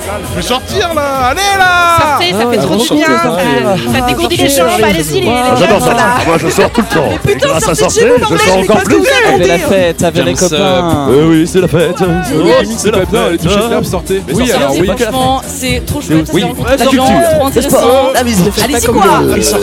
Je vais sortir là. Allez là. Sortez, ça fait trop du bien. Ça dégourdit les jambes. Allez-y, les J'adore jeunes, ça. là. Moi je sors tout le temps. Mais putain, grâce à sortez sortir, de chez vous, je l'anglais, sors mais encore pas plus. tout seul. Avec la fête, avec les copains. Oui, c'est la fête. C'est la fête. Allez, touchez le câble, sortez. Oui, alors oui. Franchement, c'est trop chouette. Oui. Ça rencontre des La gens, culture. trop intéressant. Allez-y quoi.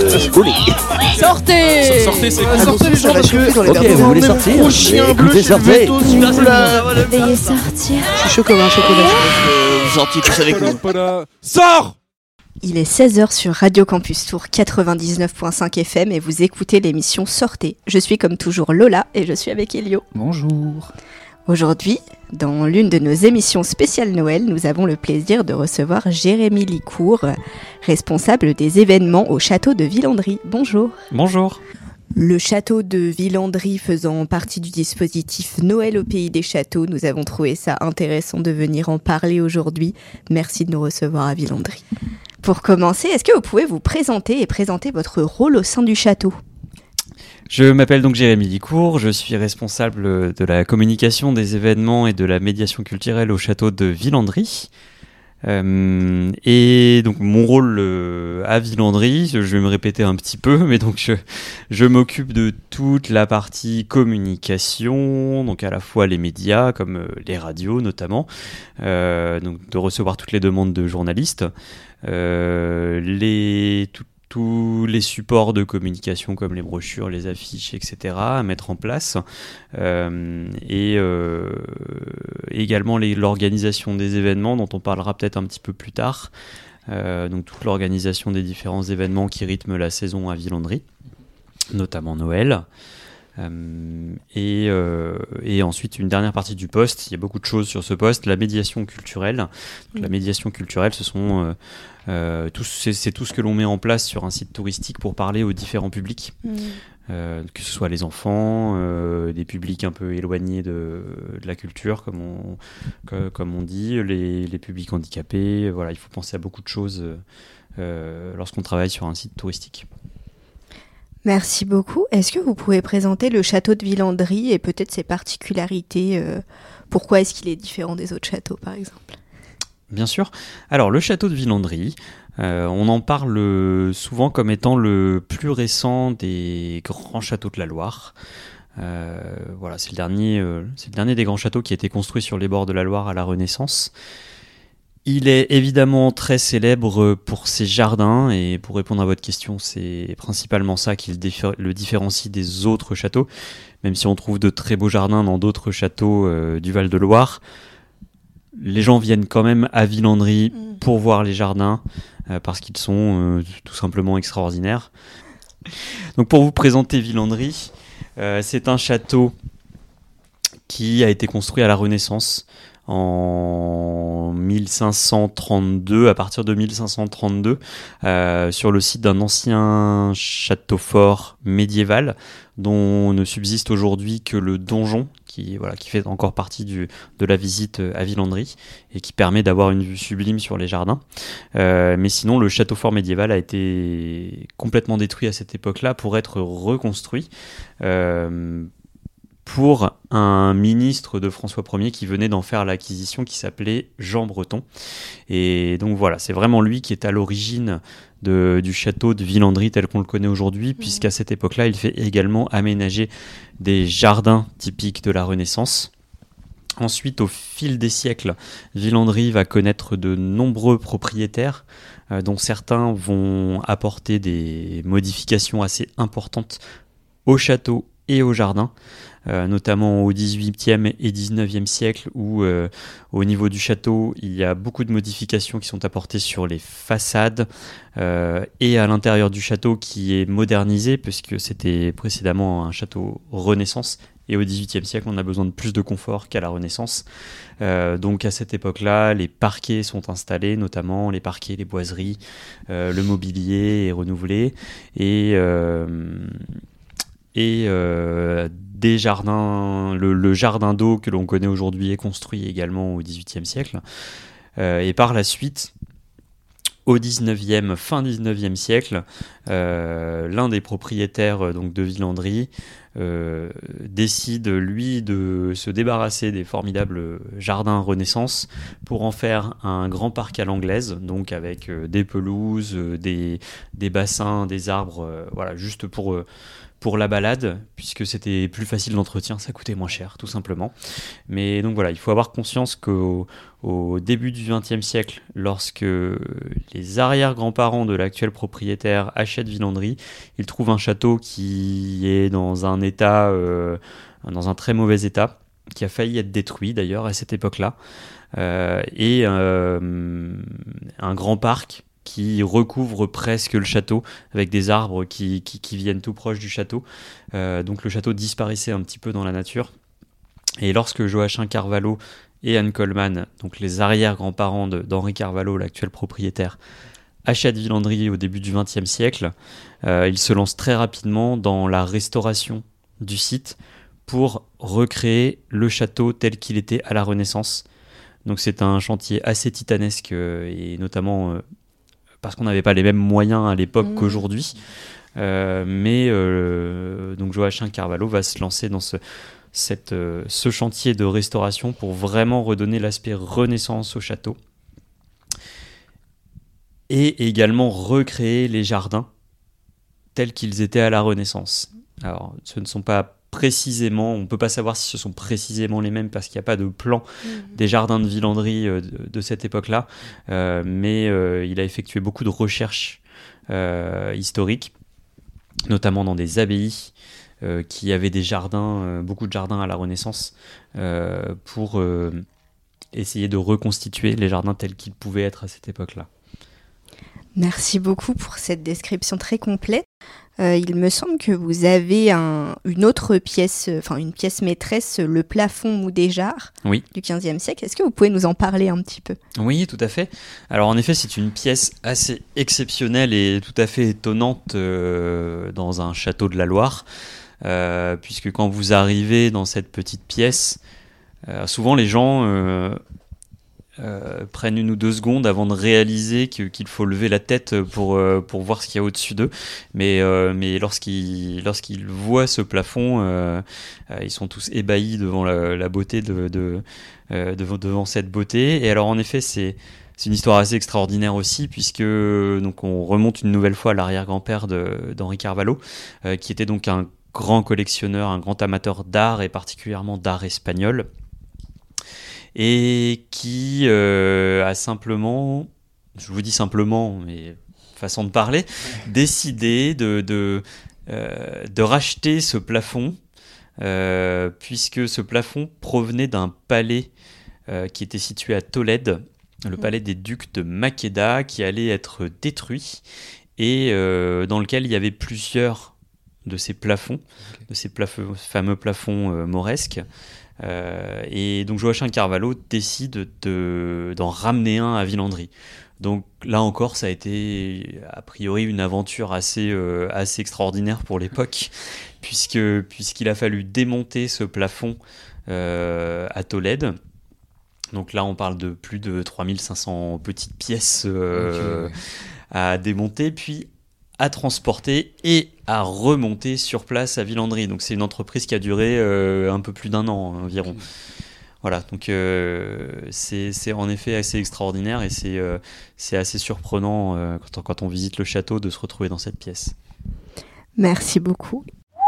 Sortez. Sortez, c'est Sortez les gens parce que Ok, vous voulez sortir? gros chien bleu Écoutez, chez le sortez. veto, s'il vous plaît. Veuillez sortir. Je suis chaud comme un chocolat. Vous sortiez tous avec nous. Sors. Il est 16h sur Radio Campus Tour 99.5 FM et vous écoutez l'émission Sortez. Je suis comme toujours Lola et je suis avec Elio. Bonjour. Aujourd'hui, dans l'une de nos émissions spéciales Noël, nous avons le plaisir de recevoir Jérémy Licourt, responsable des événements au château de Villandry. Bonjour. Bonjour. Le château de Villandry faisant partie du dispositif Noël au pays des châteaux, nous avons trouvé ça intéressant de venir en parler aujourd'hui. Merci de nous recevoir à Villandry. Pour commencer, est-ce que vous pouvez vous présenter et présenter votre rôle au sein du château ? Je m'appelle donc Jérémy Licourt, je suis responsable de la communication des événements et de la médiation culturelle au château de Villandry. Et donc mon rôle à Villandry, je vais me répéter un petit peu, mais donc je m'occupe de toute la partie communication, donc à la fois les médias comme les radios notamment, donc de recevoir toutes les demandes de journalistes, tous les supports de communication comme les brochures, les affiches, etc. à mettre en place, et également l'organisation des événements dont on parlera peut-être un petit peu plus tard, donc toute l'organisation des différents événements qui rythment la saison à Villandry, notamment Noël. Et ensuite une dernière partie du poste, il y a beaucoup de choses sur ce poste, la médiation culturelle. Donc, la médiation culturelle, ce sont c'est tout ce que l'on met en place sur un site touristique pour parler aux différents publics, que ce soit les enfants, des publics un peu éloignés de la culture, comme on dit, les publics handicapés. Voilà, il faut penser à beaucoup de choses lorsqu'on travaille sur un site touristique. Merci beaucoup. Est-ce que vous pouvez présenter le château de Villandry et peut-être ses particularités pourquoi est-ce qu'il est différent des autres châteaux, par exemple ? Bien sûr. Alors, le château de Villandry, on en parle souvent comme étant le plus récent des grands châteaux de la Loire. Voilà, c'est le dernier des grands châteaux qui a été construit sur les bords de la Loire à la Renaissance. Il est évidemment très célèbre pour ses jardins, et pour répondre à votre question, c'est principalement ça qui le différencie des autres châteaux, même si on trouve de très beaux jardins dans d'autres châteaux du Val-de-Loire. Les gens viennent quand même à Villandry pour voir les jardins, parce qu'ils sont tout simplement extraordinaires. Donc pour vous présenter Villandry, c'est un château qui a été construit à la Renaissance, en 1532, à partir de 1532, sur le site d'un ancien château fort médiéval dont ne subsiste aujourd'hui que le donjon qui fait encore partie de la visite à Villandry et qui permet d'avoir une vue sublime sur les jardins. Mais sinon, le château fort médiéval a été complètement détruit à cette époque-là pour être reconstruit pour un ministre de François Ier qui venait d'en faire l'acquisition, qui s'appelait Jean Breton. Et donc voilà, c'est vraiment lui qui est à l'origine du château de Villandry tel qu'on le connaît aujourd'hui, puisqu'à cette époque-là, il fait également aménager des jardins typiques de la Renaissance. Ensuite, au fil des siècles, Villandry va connaître de nombreux propriétaires, dont certains vont apporter des modifications assez importantes au château et au jardin. Notamment au XVIIIe et XIXe siècle où au niveau du château il y a beaucoup de modifications qui sont apportées sur les façades et à l'intérieur du château qui est modernisé puisque c'était précédemment un château Renaissance et au XVIIIe siècle on a besoin de plus de confort qu'à la Renaissance. Donc à cette époque-là les parquets sont installés, notamment les parquets, les boiseries, le mobilier est renouvelé et des jardins, le jardin d'eau que l'on connaît aujourd'hui est construit également au XVIIIe siècle. Et par la suite, au fin XIXe siècle, l'un des propriétaires donc, de Villandry décide, lui, de se débarrasser des formidables jardins Renaissance pour en faire un grand parc à l'anglaise, donc avec des pelouses, des bassins, des arbres, voilà, juste pour la balade, puisque c'était plus facile d'entretien, ça coûtait moins cher, tout simplement. Mais donc voilà, il faut avoir conscience qu'au début du XXe siècle, lorsque les arrière-grands-parents de l'actuel propriétaire achètent Villandry, ils trouvent un château qui est dans un état, dans un très mauvais état, qui a failli être détruit d'ailleurs à cette époque-là, et un grand parc qui recouvre presque le château, avec des arbres qui viennent tout proche du château. Donc le château disparaissait un petit peu dans la nature. Et lorsque Joachim Carvalho et Anne Coleman, donc les arrière-grands-parents d'Henri Carvalho, l'actuel propriétaire, achètent Villandry au début du XXe siècle, ils se lancent très rapidement dans la restauration du site pour recréer le château tel qu'il était à la Renaissance. Donc c'est un chantier assez titanesque, et notamment parce qu'on n'avait pas les mêmes moyens à l'époque qu'aujourd'hui. Mais donc Joachim Carvalho va se lancer dans ce chantier de restauration pour vraiment redonner l'aspect Renaissance au château. Et également recréer les jardins tels qu'ils étaient à la Renaissance. Alors, ce ne sont pas précisément, on ne peut pas savoir si ce sont précisément les mêmes parce qu'il n'y a pas de plan des jardins de Villandry de cette époque-là, mais il a effectué beaucoup de recherches historiques, notamment dans des abbayes qui avaient des jardins, beaucoup de jardins à la Renaissance, pour essayer de reconstituer les jardins tels qu'ils pouvaient être à cette époque-là. Merci beaucoup pour cette description très complète. Il me semble que vous avez une autre pièce, une pièce maîtresse, le plafond Moudéjar du XVe siècle. Est-ce que vous pouvez nous en parler un petit peu ? Oui, tout à fait. Alors en effet, c'est une pièce assez exceptionnelle et tout à fait étonnante dans un château de la Loire, puisque quand vous arrivez dans cette petite pièce, souvent les gens prennent 1 ou 2 secondes avant de réaliser qu'il faut lever la tête pour voir ce qu'il y a au-dessus d'eux. Mais lorsqu'ils voient ce plafond, ils sont tous ébahis devant la beauté devant cette beauté. Et alors en effet, c'est une histoire assez extraordinaire aussi, puisque donc on remonte une nouvelle fois à l'arrière-grand-père d'Henri Carvalho, qui était donc un grand collectionneur, un grand amateur d'art et particulièrement d'art espagnol, et qui a simplement, je vous dis simplement, mais façon de parler, décidé de racheter ce plafond, puisque ce plafond provenait d'un palais qui était situé à Tolède, le palais des ducs de Maqueda, qui allait être détruit, et dans lequel il y avait plusieurs de ces plafonds, de ces fameux plafonds mauresques. Et donc Joachim Carvalho décide d'en ramener un à Villandry. Donc là encore, ça a été a priori une aventure assez extraordinaire pour l'époque, puisqu'il a fallu démonter ce plafond à Tolède. Donc là, on parle de plus de 3500 petites pièces à démonter, puis à transporter et à remonter sur place à Villandry. Donc c'est une entreprise qui a duré un peu plus d'1 an environ. Voilà, donc c'est en effet assez extraordinaire et c'est assez surprenant quand on visite le château de se retrouver dans cette pièce. Merci beaucoup.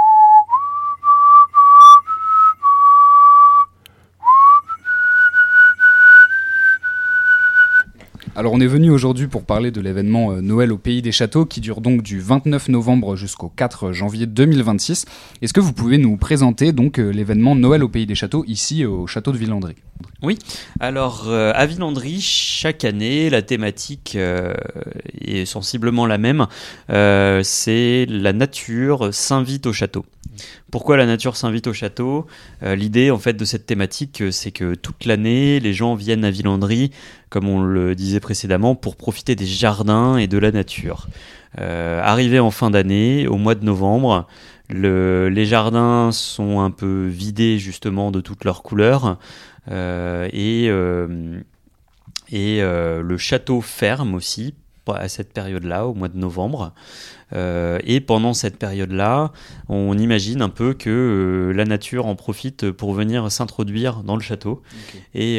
Alors on est venu aujourd'hui pour parler de l'événement Noël au Pays des Châteaux qui dure donc du 29 novembre jusqu'au 4 janvier 2026. Est-ce que vous pouvez nous présenter donc l'événement Noël au Pays des Châteaux ici au château de Villandry ? Oui, alors à Villandry, chaque année, la thématique est sensiblement la même, c'est la nature s'invite au château. Pourquoi la nature s'invite au château ? L'idée en fait de cette thématique, c'est que toute l'année, les gens viennent à Villandry, comme on le disait précédemment, pour profiter des jardins et de la nature. Arrivé en fin d'année, au mois de novembre, les jardins sont un peu vidés justement de toutes leurs couleurs, et le château ferme aussi, à cette période-là, au mois de novembre. Et pendant cette période-là, on imagine un peu que la nature en profite pour venir s'introduire dans le château et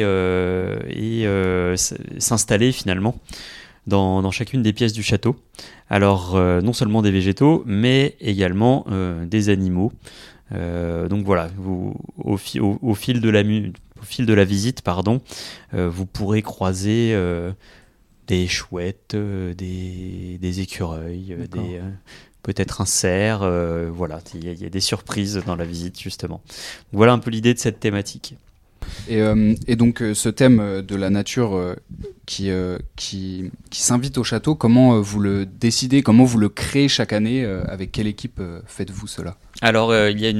s'installer finalement dans chacune des pièces du château. Alors, non seulement des végétaux, mais également des animaux. Donc voilà, au fil de la visite, vous pourrez croiser des chouettes, des écureuils, peut-être un cerf. Voilà, il y a des surprises dans la visite justement. Voilà un peu l'idée de cette thématique. Et donc ce thème de la nature qui s'invite au château, comment vous le décidez, comment vous le créez chaque année, avec quelle équipe faites-vous cela ? Alors il y a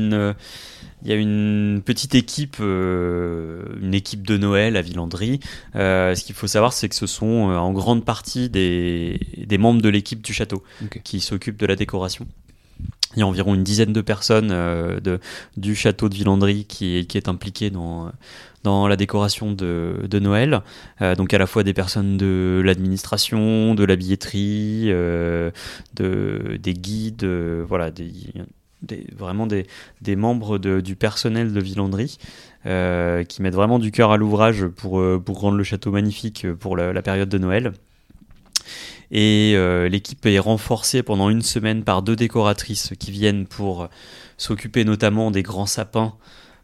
une petite équipe, une équipe de Noël à Villandry. Ce qu'il faut savoir, c'est que ce sont en grande partie des membres de l'équipe du château qui s'occupent de la décoration. Il y a environ une dizaine de personnes du château de Villandry qui est impliquée dans la décoration de Noël. Donc à la fois des personnes de l'administration, de la billetterie, des guides, voilà, vraiment des membres du personnel de Villandry qui mettent vraiment du cœur à l'ouvrage pour rendre le château magnifique pour la période de Noël. Et l'équipe est renforcée pendant une semaine par 2 décoratrices qui viennent pour s'occuper notamment des grands sapins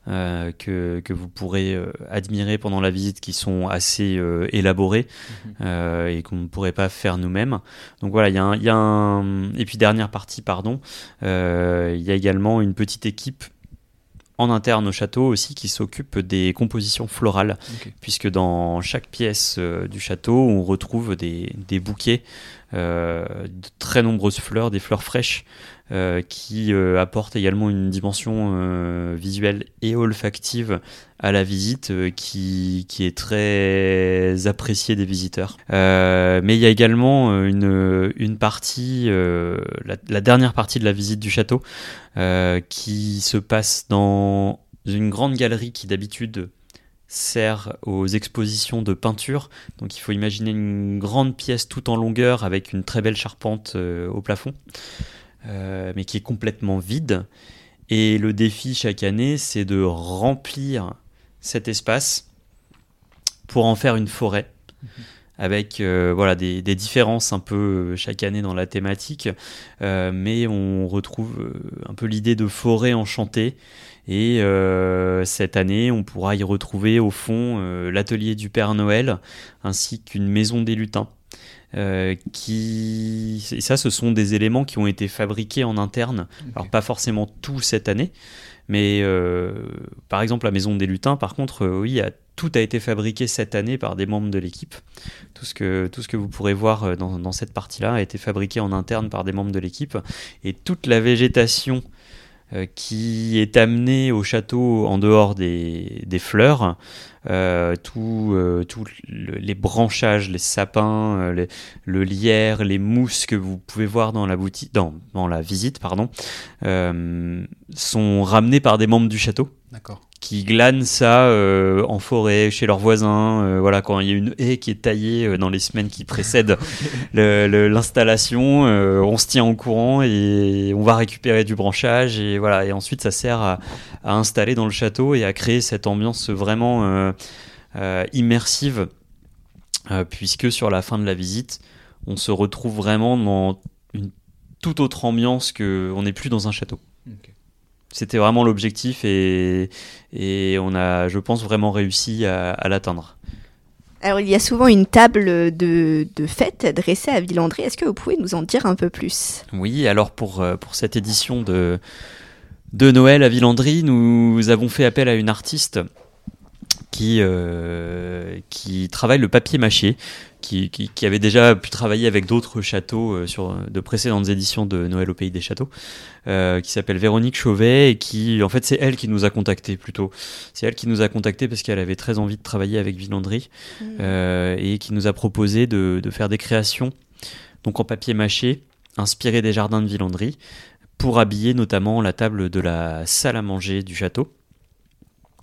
que vous pourrez admirer pendant la visite, qui sont assez élaborés et qu'on ne pourrait pas faire nous-mêmes. Donc voilà, et puis dernière partie, il y a également une petite équipe en interne au château aussi qui s'occupe des compositions florales, puisque dans chaque pièce du château on retrouve des bouquets de très nombreuses fleurs, des fleurs fraîches qui apportent également une dimension visuelle et olfactive à la visite qui est très appréciée des visiteurs. Mais il y a également une partie, la dernière partie de la visite du château qui se passe dans une grande galerie qui d'habitude sert aux expositions de peinture. Donc il faut imaginer une grande pièce tout en longueur avec une très belle charpente au plafond, mais qui est complètement vide. Et le défi chaque année, c'est de remplir cet espace pour en faire une forêt, avec voilà, des différences un peu chaque année dans la thématique, mais on retrouve un peu l'idée de forêt enchantée. Et cette année, on pourra y retrouver au fond l'atelier du Père Noël, ainsi qu'une maison des lutins. Et ça, ce sont des éléments qui ont été fabriqués en interne. Alors pas forcément tout cette année, mais par exemple la maison des lutins, par contre, oui, tout a été fabriqué cette année par des membres de l'équipe. Tout ce que vous pourrez voir dans cette partie-là a été fabriqué en interne par des membres de l'équipe, et toute la végétation qui est amenée au château en dehors des fleurs, tous les branchages, les sapins, le lierre, les mousses que vous pouvez voir dans la boutique, dans la visite, sont ramenés par des membres du château. D'accord. Qui glanent ça en forêt, chez leurs voisins. Voilà, quand il y a une haie qui est taillée dans les semaines qui précèdent l'installation, on se tient au courant et on va récupérer du branchage. Et voilà, et ensuite ça sert à installer dans le château et à créer cette ambiance vraiment immersive, puisque sur la fin de la visite, on se retrouve vraiment dans une toute autre ambiance qu'on n'est plus dans un château. Okay. C'était vraiment l'objectif et on a, je pense, vraiment réussi à l'atteindre. Alors, il y a souvent une table de fête dressée à Villandry. Est-ce que vous pouvez nous en dire un peu plus ? Oui, alors pour cette édition de Noël à Villandry, nous avons fait appel à une artiste qui travaille le papier mâché, qui avait déjà pu travailler avec d'autres châteaux sur de précédentes éditions de Noël au Pays des Châteaux, qui s'appelle Véronique Chauvet, et qui, en fait, c'est elle qui nous a contactés plutôt. C'est elle qui nous a contactés parce qu'elle avait très envie de travailler avec Villandry, et qui nous a proposé de faire des créations, donc en papier mâché, inspirées des jardins de Villandry, pour habiller notamment la table de la salle à manger du château.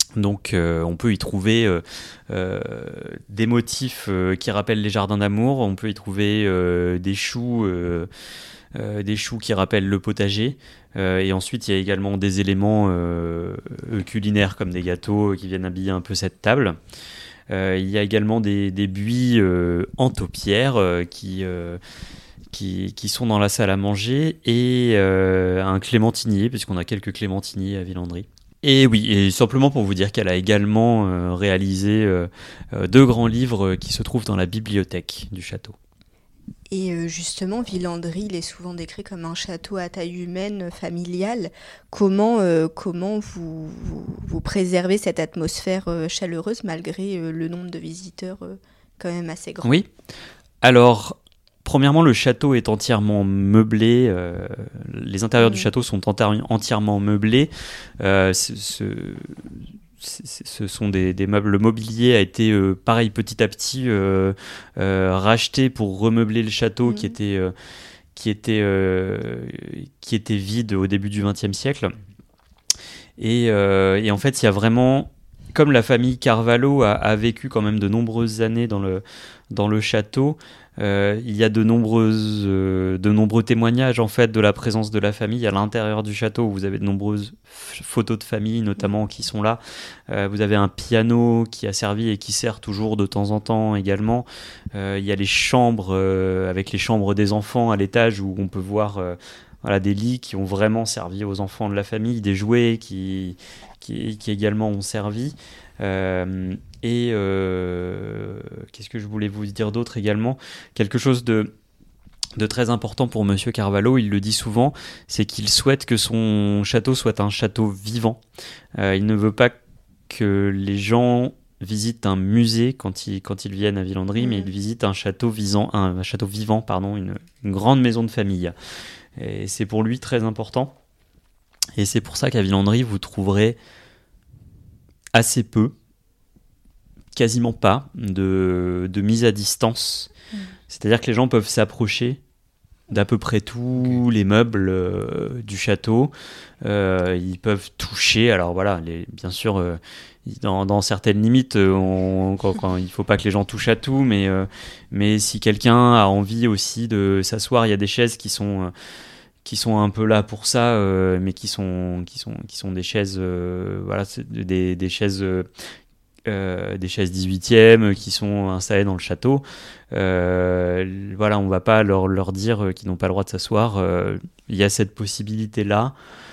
Donc on peut y trouver des motifs qui rappellent les jardins d'amour, on peut y trouver des choux qui rappellent le potager, et ensuite il y a également des éléments culinaires comme des gâteaux qui viennent habiller un peu cette table. Il y a également des buis en taupière qui sont dans la salle à manger, et un clémentinier, puisqu'on a quelques clémentiniers à Villandry. Et oui, et simplement pour vous dire qu'elle a également réalisé 2 grands livres qui se trouvent dans la bibliothèque du château. Et justement, Villandry, il est souvent décrit comme un château à taille humaine, familial. Comment vous préservez cette atmosphère chaleureuse malgré le nombre de visiteurs quand même assez grand? Oui, alors premièrement, le château est entièrement meublé, les intérieurs du château sont entièrement meublés. Ce sont des meubles. Le mobilier a été pareil petit à petit racheté pour remeubler le château qui était vide au début du XXe siècle. Et en fait, il y a vraiment, comme la famille Carvalho a vécu quand même de nombreuses années dans le château, il y a de nombreux témoignages en fait de la présence de la famille à l'intérieur du château. Vous avez de nombreuses photos de famille notamment qui sont là. Vous avez un piano qui a servi et qui sert toujours de temps en temps également. Il y a les chambres avec les chambres des enfants à l'étage où on peut voir des lits qui ont vraiment servi aux enfants de la famille, des jouets qui également ont servi. Qu'est-ce que je voulais vous dire d'autre également? Quelque chose de très important pour Monsieur Carvalho, il le dit souvent, c'est qu'il souhaite que son château soit un château vivant. Il ne veut pas que les gens visitent un musée quand ils viennent à Villandry, mais ils visitent un château vivant, une grande maison de famille. Et c'est pour lui très important. Et c'est pour ça qu'à Villandry, vous trouverez assez peu, quasiment pas, de mise à distance. C'est-à-dire que les gens peuvent s'approcher d'à peu près tous les meubles du château. Ils peuvent toucher, alors voilà, bien sûr, dans certaines limites, il ne faut pas que les gens touchent à tout, mais si quelqu'un a envie aussi de s'asseoir, il y a des chaises qui sont un peu là pour ça, mais qui sont des chaises, des chaises 18e qui sont installées dans le château. On va pas leur dire qu'ils n'ont pas le droit de s'asseoir. Il y a cette possibilité-là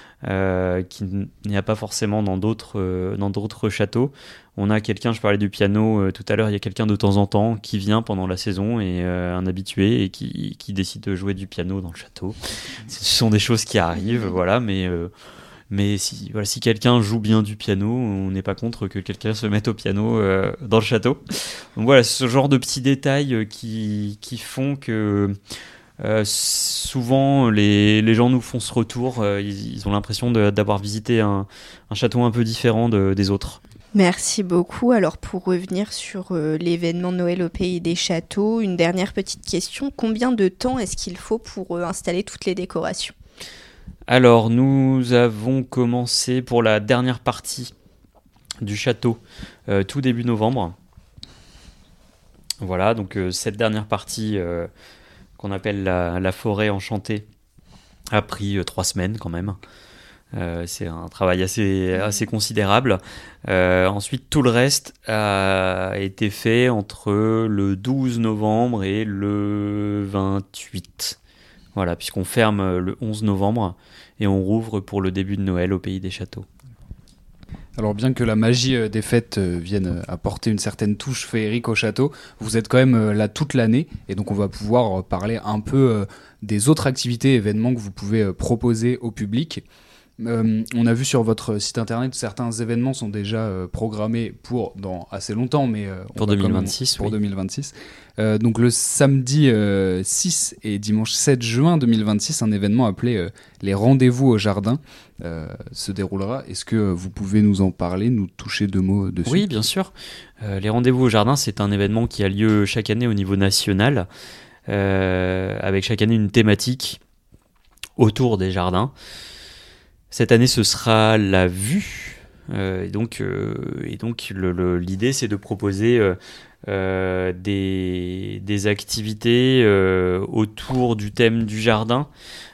qu'il n'y a pas forcément dans d'autres châteaux. On a quelqu'un, je parlais du piano tout à l'heure, il y a quelqu'un de temps en temps qui vient pendant la saison, et un habitué, et qui décide de jouer du piano dans le château. Ce sont des choses qui arrivent, voilà, mais si quelqu'un joue bien du piano, on n'est pas contre que quelqu'un se mette au piano dans le château. Donc voilà, ce genre de petits détails qui font que souvent les gens nous font ce retour, ils ont l'impression d'avoir visité un château un peu différent des autres. Merci beaucoup. Alors pour revenir sur l'événement Noël au Pays des Châteaux, une dernière petite question. Combien de temps est-ce qu'il faut pour installer toutes les décorations ? Alors nous avons commencé pour la dernière partie du château tout début novembre. Voilà, donc cette dernière partie qu'on appelle la forêt enchantée a pris 3 semaines quand même. C'est un travail assez considérable. Ensuite, tout le reste a été fait entre le 12 novembre et le 28. Voilà, puisqu'on ferme le 11 novembre et on rouvre pour le début de Noël au Pays des Châteaux. Alors bien que la magie des fêtes vienne apporter une certaine touche féerique au château, vous êtes quand même là toute l'année, et donc on va pouvoir parler un peu des autres activités et événements que vous pouvez proposer au public. On a vu sur votre site internet certains événements sont déjà programmés dans assez longtemps, mais pour 2026. Pour 2026. Donc le samedi 6 et dimanche 7 juin 2026, un événement appelé les rendez-vous au jardin se déroulera. Est-ce que vous pouvez nous en parler, nous toucher 2 mots dessus ? Oui, bien sûr. Les rendez-vous au jardin, c'est un événement qui a lieu chaque année au niveau national, avec chaque année une thématique autour des jardins. Cette année, ce sera la vue Et donc l'idée, c'est de proposer des activités autour du thème du jardin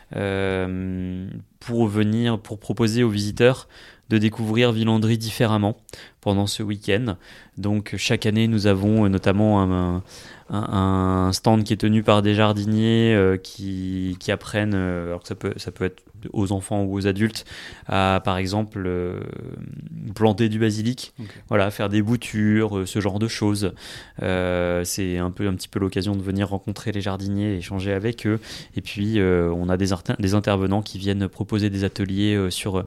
pour proposer aux visiteurs de découvrir Villandry différemment pendant ce week-end. Donc chaque année, nous avons notamment un stand qui est tenu par des jardiniers qui apprennent, alors que ça peut être aux enfants ou aux adultes, à par exemple planter du basilic, voilà, faire des boutures, ce genre de choses. C'est un petit peu l'occasion de venir rencontrer les jardiniers, échanger avec eux. Et puis on a des intervenants qui viennent proposer des ateliers sur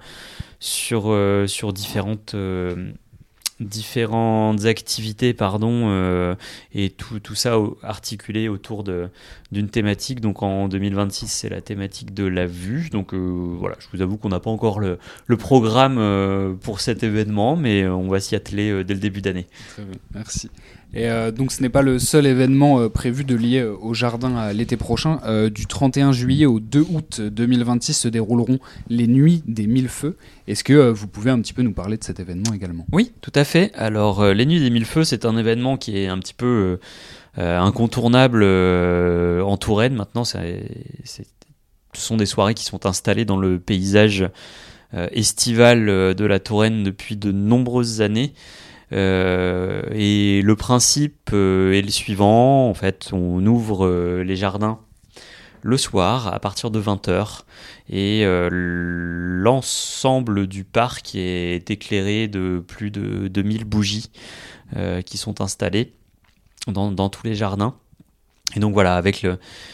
différentes activités, et tout ça articulé autour d'une thématique. Donc en 2026, c'est la thématique de la vue. Donc voilà, je vous avoue qu'on n'a pas encore le programme pour cet événement, mais on va s'y atteler dès le début d'année. Très bien, merci. Et donc ce n'est pas le seul événement prévu de lier au jardin à l'été prochain. Du 31 juillet au 2 août 2026 se dérouleront les Nuits des Mille Feux. Est-ce que vous pouvez un petit peu nous parler de cet événement également ? Oui, tout à fait. Alors les Nuits des Mille Feux, c'est un événement qui est un petit peu incontournable en Touraine. Maintenant, ce sont des soirées qui sont installées dans le paysage estival de la Touraine depuis de nombreuses années. Et le principe est le suivant. En fait, on ouvre les jardins le soir à partir de 20h et l'ensemble du parc est éclairé de plus de 2000 bougies qui sont installées dans tous les jardins. Et donc voilà, avec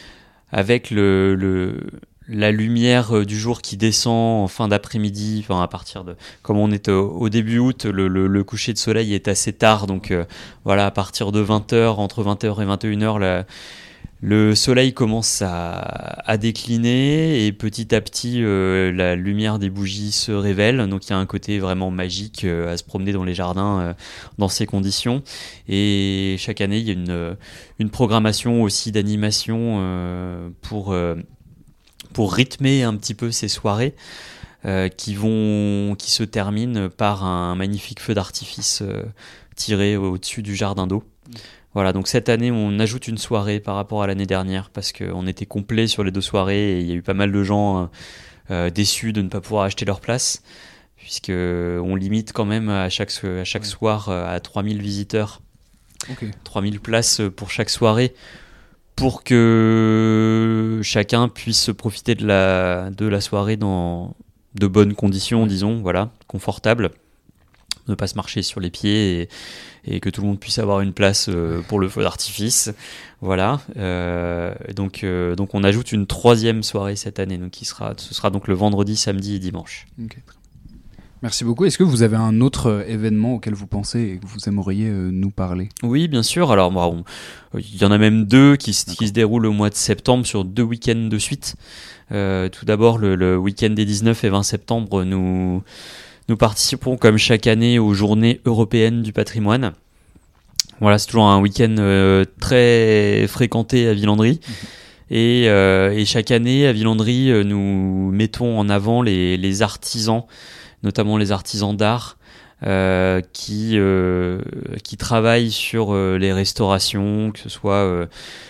la lumière du jour qui descend en fin d'après-midi, à partir de, comme on est au début août, le coucher de soleil est assez tard, donc voilà, à partir de 20h, entre 20h et 21h, le soleil commence à décliner et petit à petit la lumière des bougies se révèle, donc il y a un côté vraiment magique à se promener dans les jardins dans ces conditions. Et chaque année il y a une programmation aussi d'animation pour rythmer un petit peu ces soirées qui se terminent par un magnifique feu d'artifice tiré au-dessus du jardin d'eau. Voilà, donc cette année, on ajoute une soirée par rapport à l'année dernière parce qu'on était complet sur les 2 soirées et il y a eu pas mal de gens déçus de ne pas pouvoir acheter leur place, puisqu'on limite quand même à chaque soir à 3000 visiteurs, 3000 places pour chaque soirée, pour que chacun puisse profiter de la soirée dans de bonnes conditions, disons, voilà, confortables, ne pas se marcher sur les pieds et que tout le monde puisse avoir une place pour le feu d'artifice. Voilà. Donc on ajoute une 3e soirée cette année, donc ce sera donc le vendredi, samedi et dimanche. Okay. Merci beaucoup. Est-ce que vous avez un autre événement auquel vous pensez et que vous aimeriez nous parler ? Oui, bien sûr. Alors, il y en a même 2 qui se déroulent au mois de septembre sur 2 week-ends de suite. Tout d'abord, le week-end des 19 et 20 septembre, nous participons comme chaque année aux Journées européennes du patrimoine. Voilà, c'est toujours un week-end très fréquenté à Villandry. Et chaque année à Villandry, nous mettons en avant les artisans, notamment les artisans d'art qui travaillent sur les restaurations, que ce soit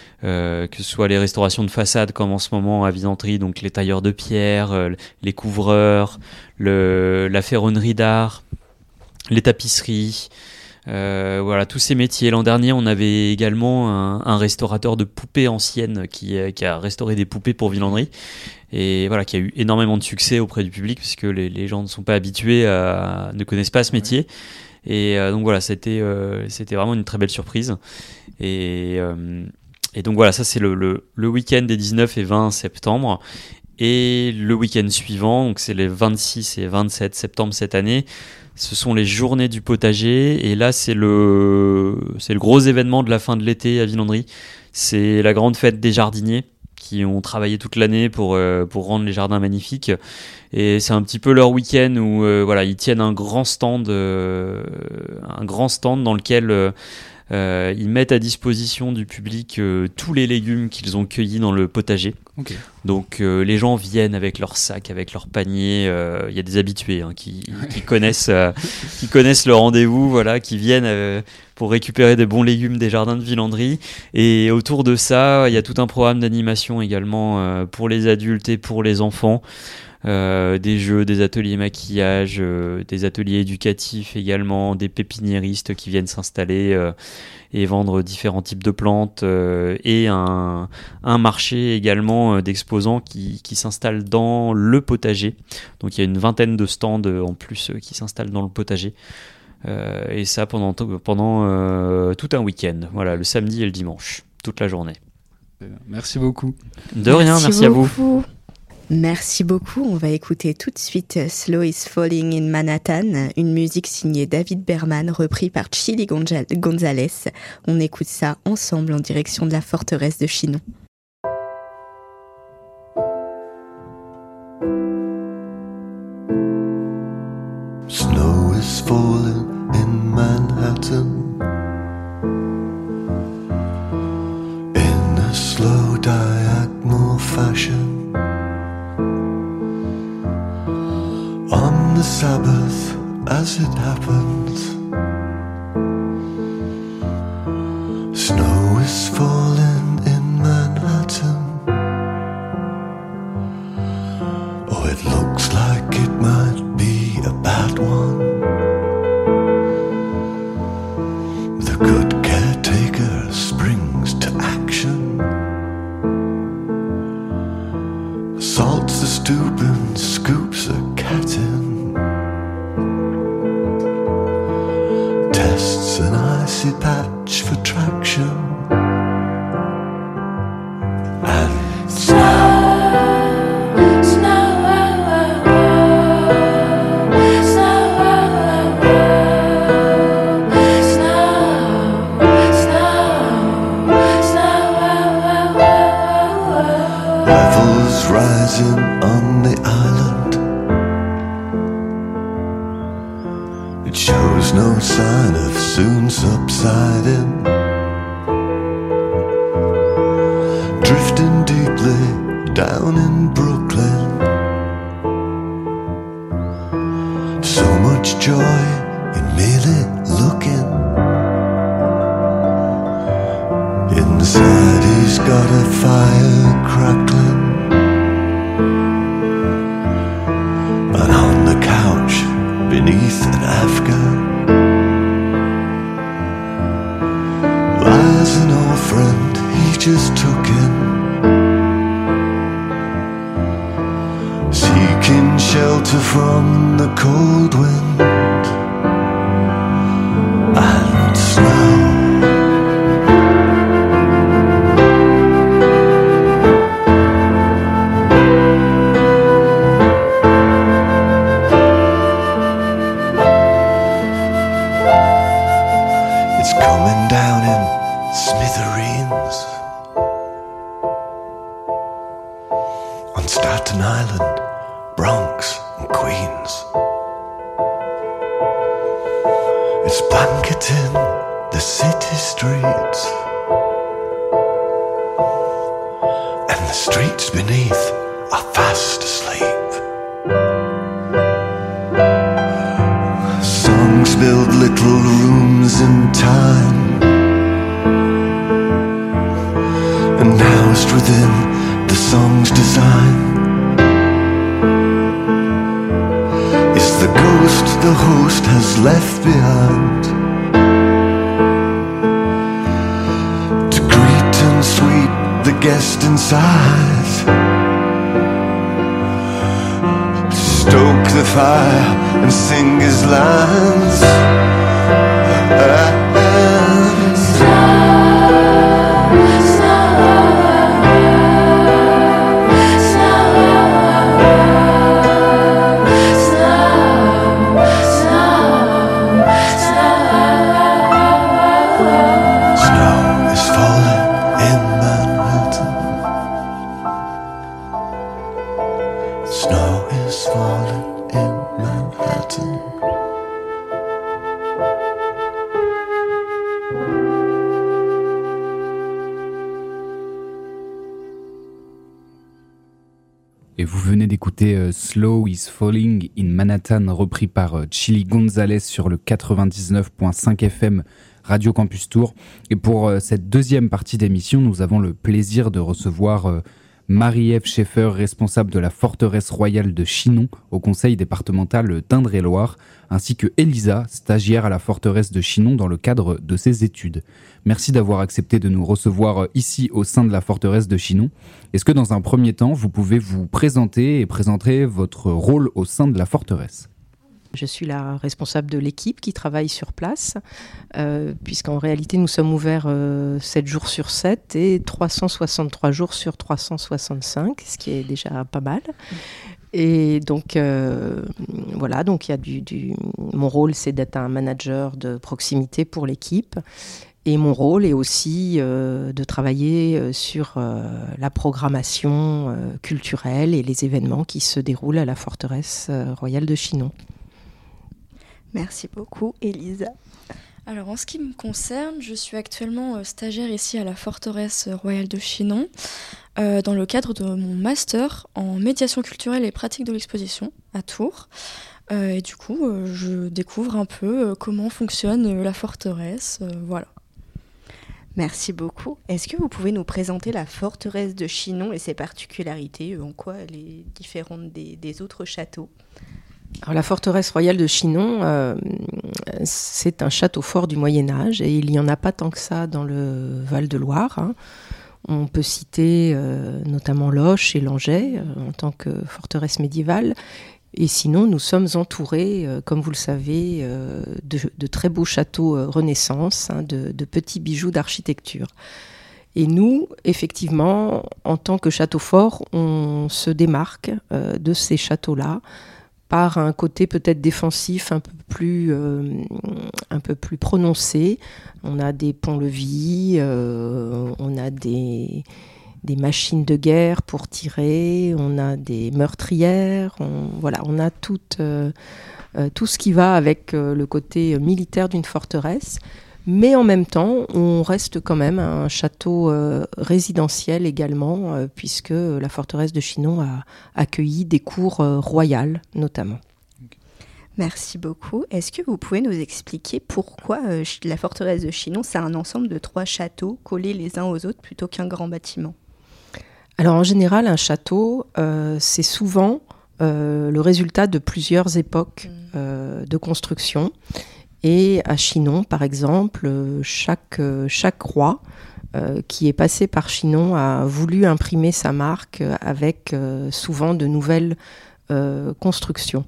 les restaurations de façade comme en ce moment à Villandry, donc les tailleurs de pierre, les couvreurs, la ferronnerie d'art, les tapisseries, voilà, tous ces métiers. L'an dernier, on avait également un restaurateur de poupées anciennes qui a restauré des poupées pour Villandry, et voilà, qui a eu énormément de succès auprès du public puisque les gens ne sont pas habitués, ne connaissent pas ce métier. Et donc voilà, c'était vraiment une très belle surprise. Et donc voilà, ça c'est le week-end des 19 et 20 septembre. Et le week-end suivant, donc c'est les 26 et 27 septembre cette année, ce sont les Journées du potager. Et là, c'est le gros événement de la fin de l'été à Villandry. C'est la grande fête des jardiniers qui ont travaillé toute l'année pour rendre les jardins magnifiques. Et c'est un petit peu leur week-end où voilà, ils tiennent un grand stand dans lequel Ils mettent à disposition du public tous les légumes qu'ils ont cueillis dans le potager. Ok. Donc les gens viennent avec leurs sacs, avec leurs paniers. Il y a des habitués qui connaissent le rendez-vous, voilà, qui viennent pour récupérer des bons légumes des jardins de Villandry. Et autour de ça, il y a tout un programme d'animation également pour les adultes et pour les enfants. Des jeux, des ateliers maquillage, des ateliers éducatifs également, des pépiniéristes qui viennent s'installer et vendre différents types de plantes, et un marché également d'exposants qui s'installe dans le potager. Donc il y a une vingtaine de stands en plus qui s'installent dans le potager. Et ça pendant tout un week-end, voilà, le samedi et le dimanche, toute la journée. Merci beaucoup. De rien, merci à vous. Merci beaucoup. On va écouter tout de suite Snow is Falling in Manhattan, une musique signée David Berman, repris par Chili Gonzalez. On écoute ça ensemble en direction de la forteresse de Chinon. Snow is falling in Manhattan in a slow diagonal fashion. On the Sabbath, as it happens, snow is falling in Manhattan. Oh, it looks like it might be a bad one. The good caretaker springs to action, assaults the stoop and scoops a cat in, tests an icy patch for traction, and snow. Rising on the island, it shows no sign of soon subsiding. Drifting deeply down in Brooklyn, so much joy in merely looking. Inside he's got a fire crackling, and on the couch beneath an Afghan lies an old friend he just took in, seeking shelter from the cold wind and snow. Staten Island, Bronx and Queens. It's blanketing the city streets, and the streets beneath are fast asleep. Songs build little rooms in time, and housed within the song's design is the ghost the host has left behind, to greet and sweet the guest inside, stoke the fire and sing his lines. Et vous venez d'écouter Slow is Falling in Manhattan, repris par Chili Gonzalez sur le 99.5 FM Radio Campus Tour. Et pour cette deuxième partie d'émission, nous avons le plaisir de recevoir Marie-Ève Schaeffer, responsable de la forteresse royale de Chinon au conseil départemental d'Indre-et-Loire, ainsi que Elisa, stagiaire à la forteresse de Chinon dans le cadre de ses études. Merci d'avoir accepté de nous recevoir ici au sein de la forteresse de Chinon. Est-ce que dans un premier temps, vous pouvez vous présenter et présenter votre rôle au sein de la forteresse ? Je suis la responsable de l'équipe qui travaille sur place, puisqu'en réalité nous sommes ouverts 7 jours sur 7 et 363 jours sur 365, ce qui est déjà pas mal. Et donc voilà, donc il y a mon rôle, c'est d'être un manager de proximité pour l'équipe. Et mon rôle est aussi de travailler sur la programmation culturelle et les événements qui se déroulent à la forteresse royale de Chinon. Merci beaucoup, Elisa. Alors en ce qui me concerne, je suis actuellement stagiaire ici à la forteresse royale de Chinon dans le cadre de mon master en médiation culturelle et pratique de l'exposition à Tours. Et du coup, je découvre un peu comment fonctionne la forteresse, voilà. Merci beaucoup. Est-ce que vous pouvez nous présenter la forteresse de Chinon et ses particularités, en quoi elle est différente des autres châteaux ? Alors, la forteresse royale de Chinon, c'est un château fort du Moyen-Âge et il n'y en a pas tant que ça dans le Val-de-Loire. Hein. On peut citer notamment Loches et Langeais en tant que forteresse médiévale. Et sinon, nous sommes entourés, comme vous le savez, de très beaux châteaux Renaissance, hein, de petits bijoux d'architecture. Et nous, effectivement, en tant que château fort, on se démarque de ces châteaux-là par un côté peut-être défensif un peu plus prononcé. On a des ponts-levis, on a des machines de guerre pour tirer, on a des meurtrières, on a tout ce qui va avec le côté militaire d'une forteresse. Mais en même temps, on reste quand même un château résidentiel également, puisque la forteresse de Chinon a accueilli des cours royales, notamment. Merci beaucoup. Est-ce que vous pouvez nous expliquer pourquoi la forteresse de Chinon, c'est un ensemble de 3 châteaux collés les uns aux autres plutôt qu'un grand bâtiment ? Alors en général, un château, c'est souvent le résultat de plusieurs époques de construction. Et à Chinon, par exemple, chaque roi qui est passé par Chinon a voulu imprimer sa marque avec souvent de nouvelles constructions.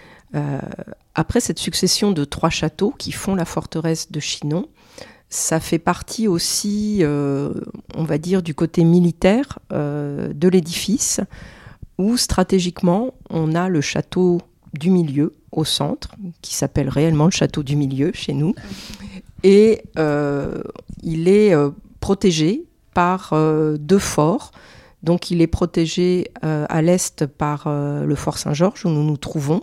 Après cette succession de 3 châteaux qui font la forteresse de Chinon, ça fait partie aussi, on va dire, du côté militaire de l'édifice, où stratégiquement, on a le château du milieu au centre, qui s'appelle réellement le château du milieu chez nous. Et il est protégé par 2 forts. Donc il est protégé à l'est par le fort Saint-Georges, où nous nous trouvons,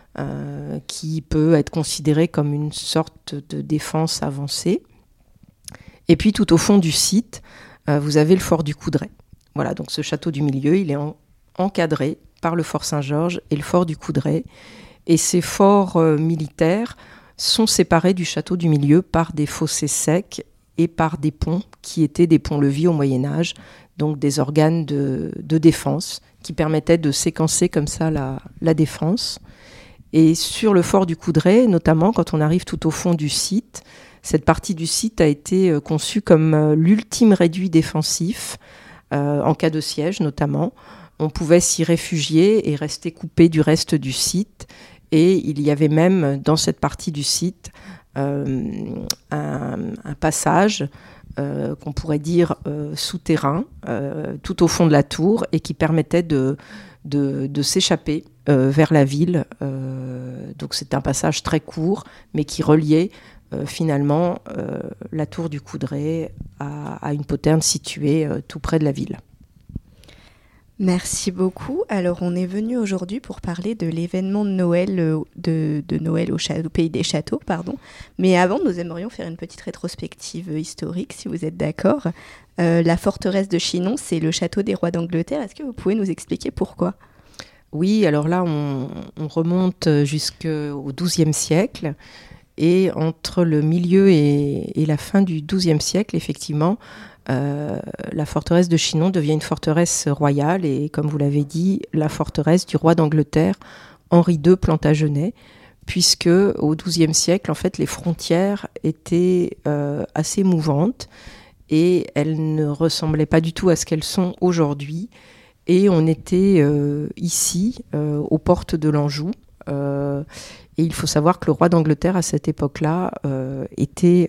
qui peut être considéré comme une sorte de défense avancée. Et puis tout au fond du site, vous avez le fort du Coudray. Voilà, donc ce château du milieu, il est encadré par le fort Saint-Georges et le fort du Coudray. Et ces forts militaires sont séparés du château du milieu par des fossés secs et par des ponts qui étaient des ponts-levis au Moyen-Âge, donc des organes de défense qui permettaient de séquencer comme ça la défense. Et sur le fort du Coudray, notamment quand on arrive tout au fond du site, cette partie du site a été conçue comme l'ultime réduit défensif, en cas de siège notamment. On pouvait s'y réfugier et rester coupé du reste du site. Et il y avait même dans cette partie du site un passage qu'on pourrait dire souterrain, tout au fond de la tour, et qui permettait de s'échapper vers la ville. Donc c'est un passage très court, mais qui reliait finalement la tour du Coudray à une poterne située tout près de la ville. Merci beaucoup. Alors, on est venu aujourd'hui pour parler de l'événement de Noël, de Noël au Pays des Châteaux, pardon. Mais avant, nous aimerions faire une petite rétrospective historique, si vous êtes d'accord. La forteresse de Chinon, c'est le château des rois d'Angleterre. Est-ce que vous pouvez nous expliquer pourquoi ? Oui, alors là, on remonte jusqu'au XIIe siècle. Et entre le milieu et la fin du XIIe siècle, effectivement, la forteresse de Chinon devient une forteresse royale et, comme vous l'avez dit, la forteresse du roi d'Angleterre, Henri II Plantagenet, puisque au XIIe siècle, en fait, les frontières étaient assez mouvantes et elles ne ressemblaient pas du tout à ce qu'elles sont aujourd'hui. Et on était ici, aux portes de l'Anjou. Et il faut savoir que le roi d'Angleterre, à cette époque-là, était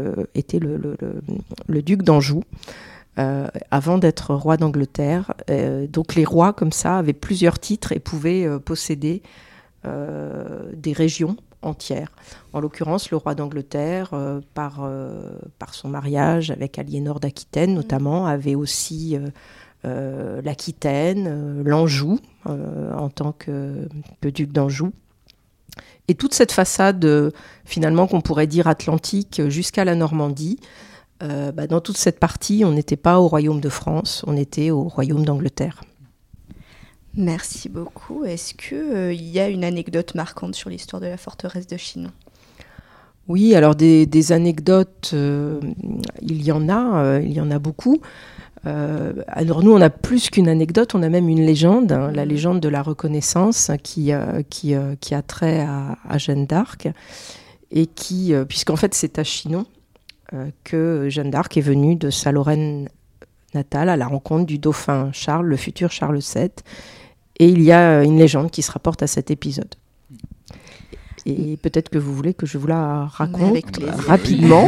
le duc d'Anjou, avant d'être roi d'Angleterre. Donc les rois, comme ça, avaient plusieurs titres et pouvaient posséder des régions entières. En l'occurrence, le roi d'Angleterre, par son mariage avec Aliénor d'Aquitaine notamment, avait aussi l'Aquitaine, l'Anjou, en tant que duc d'Anjou. Et toute cette façade, finalement, qu'on pourrait dire atlantique jusqu'à la Normandie, dans toute cette partie, on n'était pas au royaume de France, on était au royaume d'Angleterre. Merci beaucoup. Est-ce qu'il y a une anecdote marquante sur l'histoire de la forteresse de Chinon ? Oui, alors des anecdotes, il y en a beaucoup. Alors nous, on a plus qu'une anecdote, on a même une légende, la légende de la reconnaissance qui a trait à Jeanne d'Arc, et puisqu'en fait c'est à Chinon que Jeanne d'Arc est venue de sa Lorraine natale à la rencontre du dauphin Charles, le futur Charles VII, et il y a une légende qui se rapporte à cet épisode. Et peut-être que vous voulez que je vous la raconte rapidement.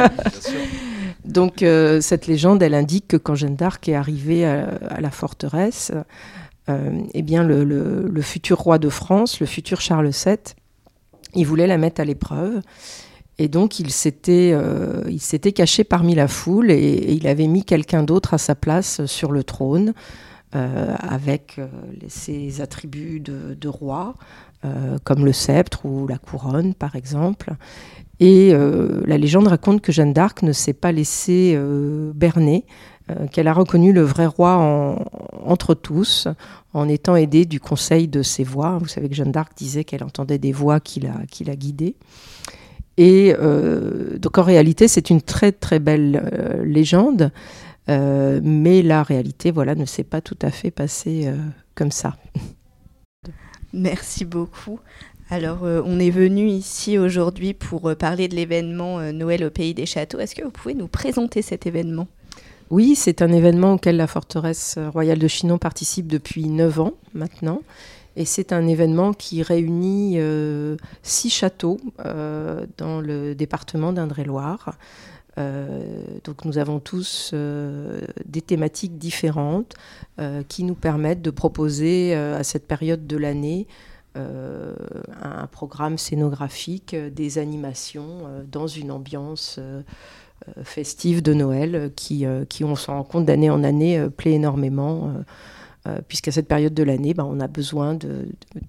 Donc cette légende, elle indique que quand Jeanne d'Arc est arrivée à la forteresse, eh bien le futur roi de France, le futur Charles VII, il voulait la mettre à l'épreuve. Et donc il s'était caché parmi la foule et il avait mis quelqu'un d'autre à sa place sur le trône, avec ses attributs de roi, comme le sceptre ou la couronne par exemple. Et la légende raconte que Jeanne d'Arc ne s'est pas laissée berner, qu'elle a reconnu le vrai roi entre tous, en étant aidée du conseil de ses voix. Vous savez que Jeanne d'Arc disait qu'elle entendait des voix qui la guidaient. Et donc en réalité, c'est une très très belle légende, mais la réalité, voilà, ne s'est pas tout à fait passée comme ça. Merci beaucoup. Alors, on est venu ici aujourd'hui pour parler de l'événement Noël au Pays des Châteaux. Est-ce que vous pouvez nous présenter cet événement ? Oui, c'est un événement auquel la forteresse royale de Chinon participe depuis 9 ans maintenant. Et c'est un événement qui réunit 6 châteaux dans le département d'Indre-et-Loire. Donc nous avons tous des thématiques différentes qui nous permettent de proposer à cette période de l'année un programme scénographique, des animations dans une ambiance festive de Noël qui on s'en rend compte d'année en année, plaît énormément, puisqu'à cette période de l'année, on a besoin de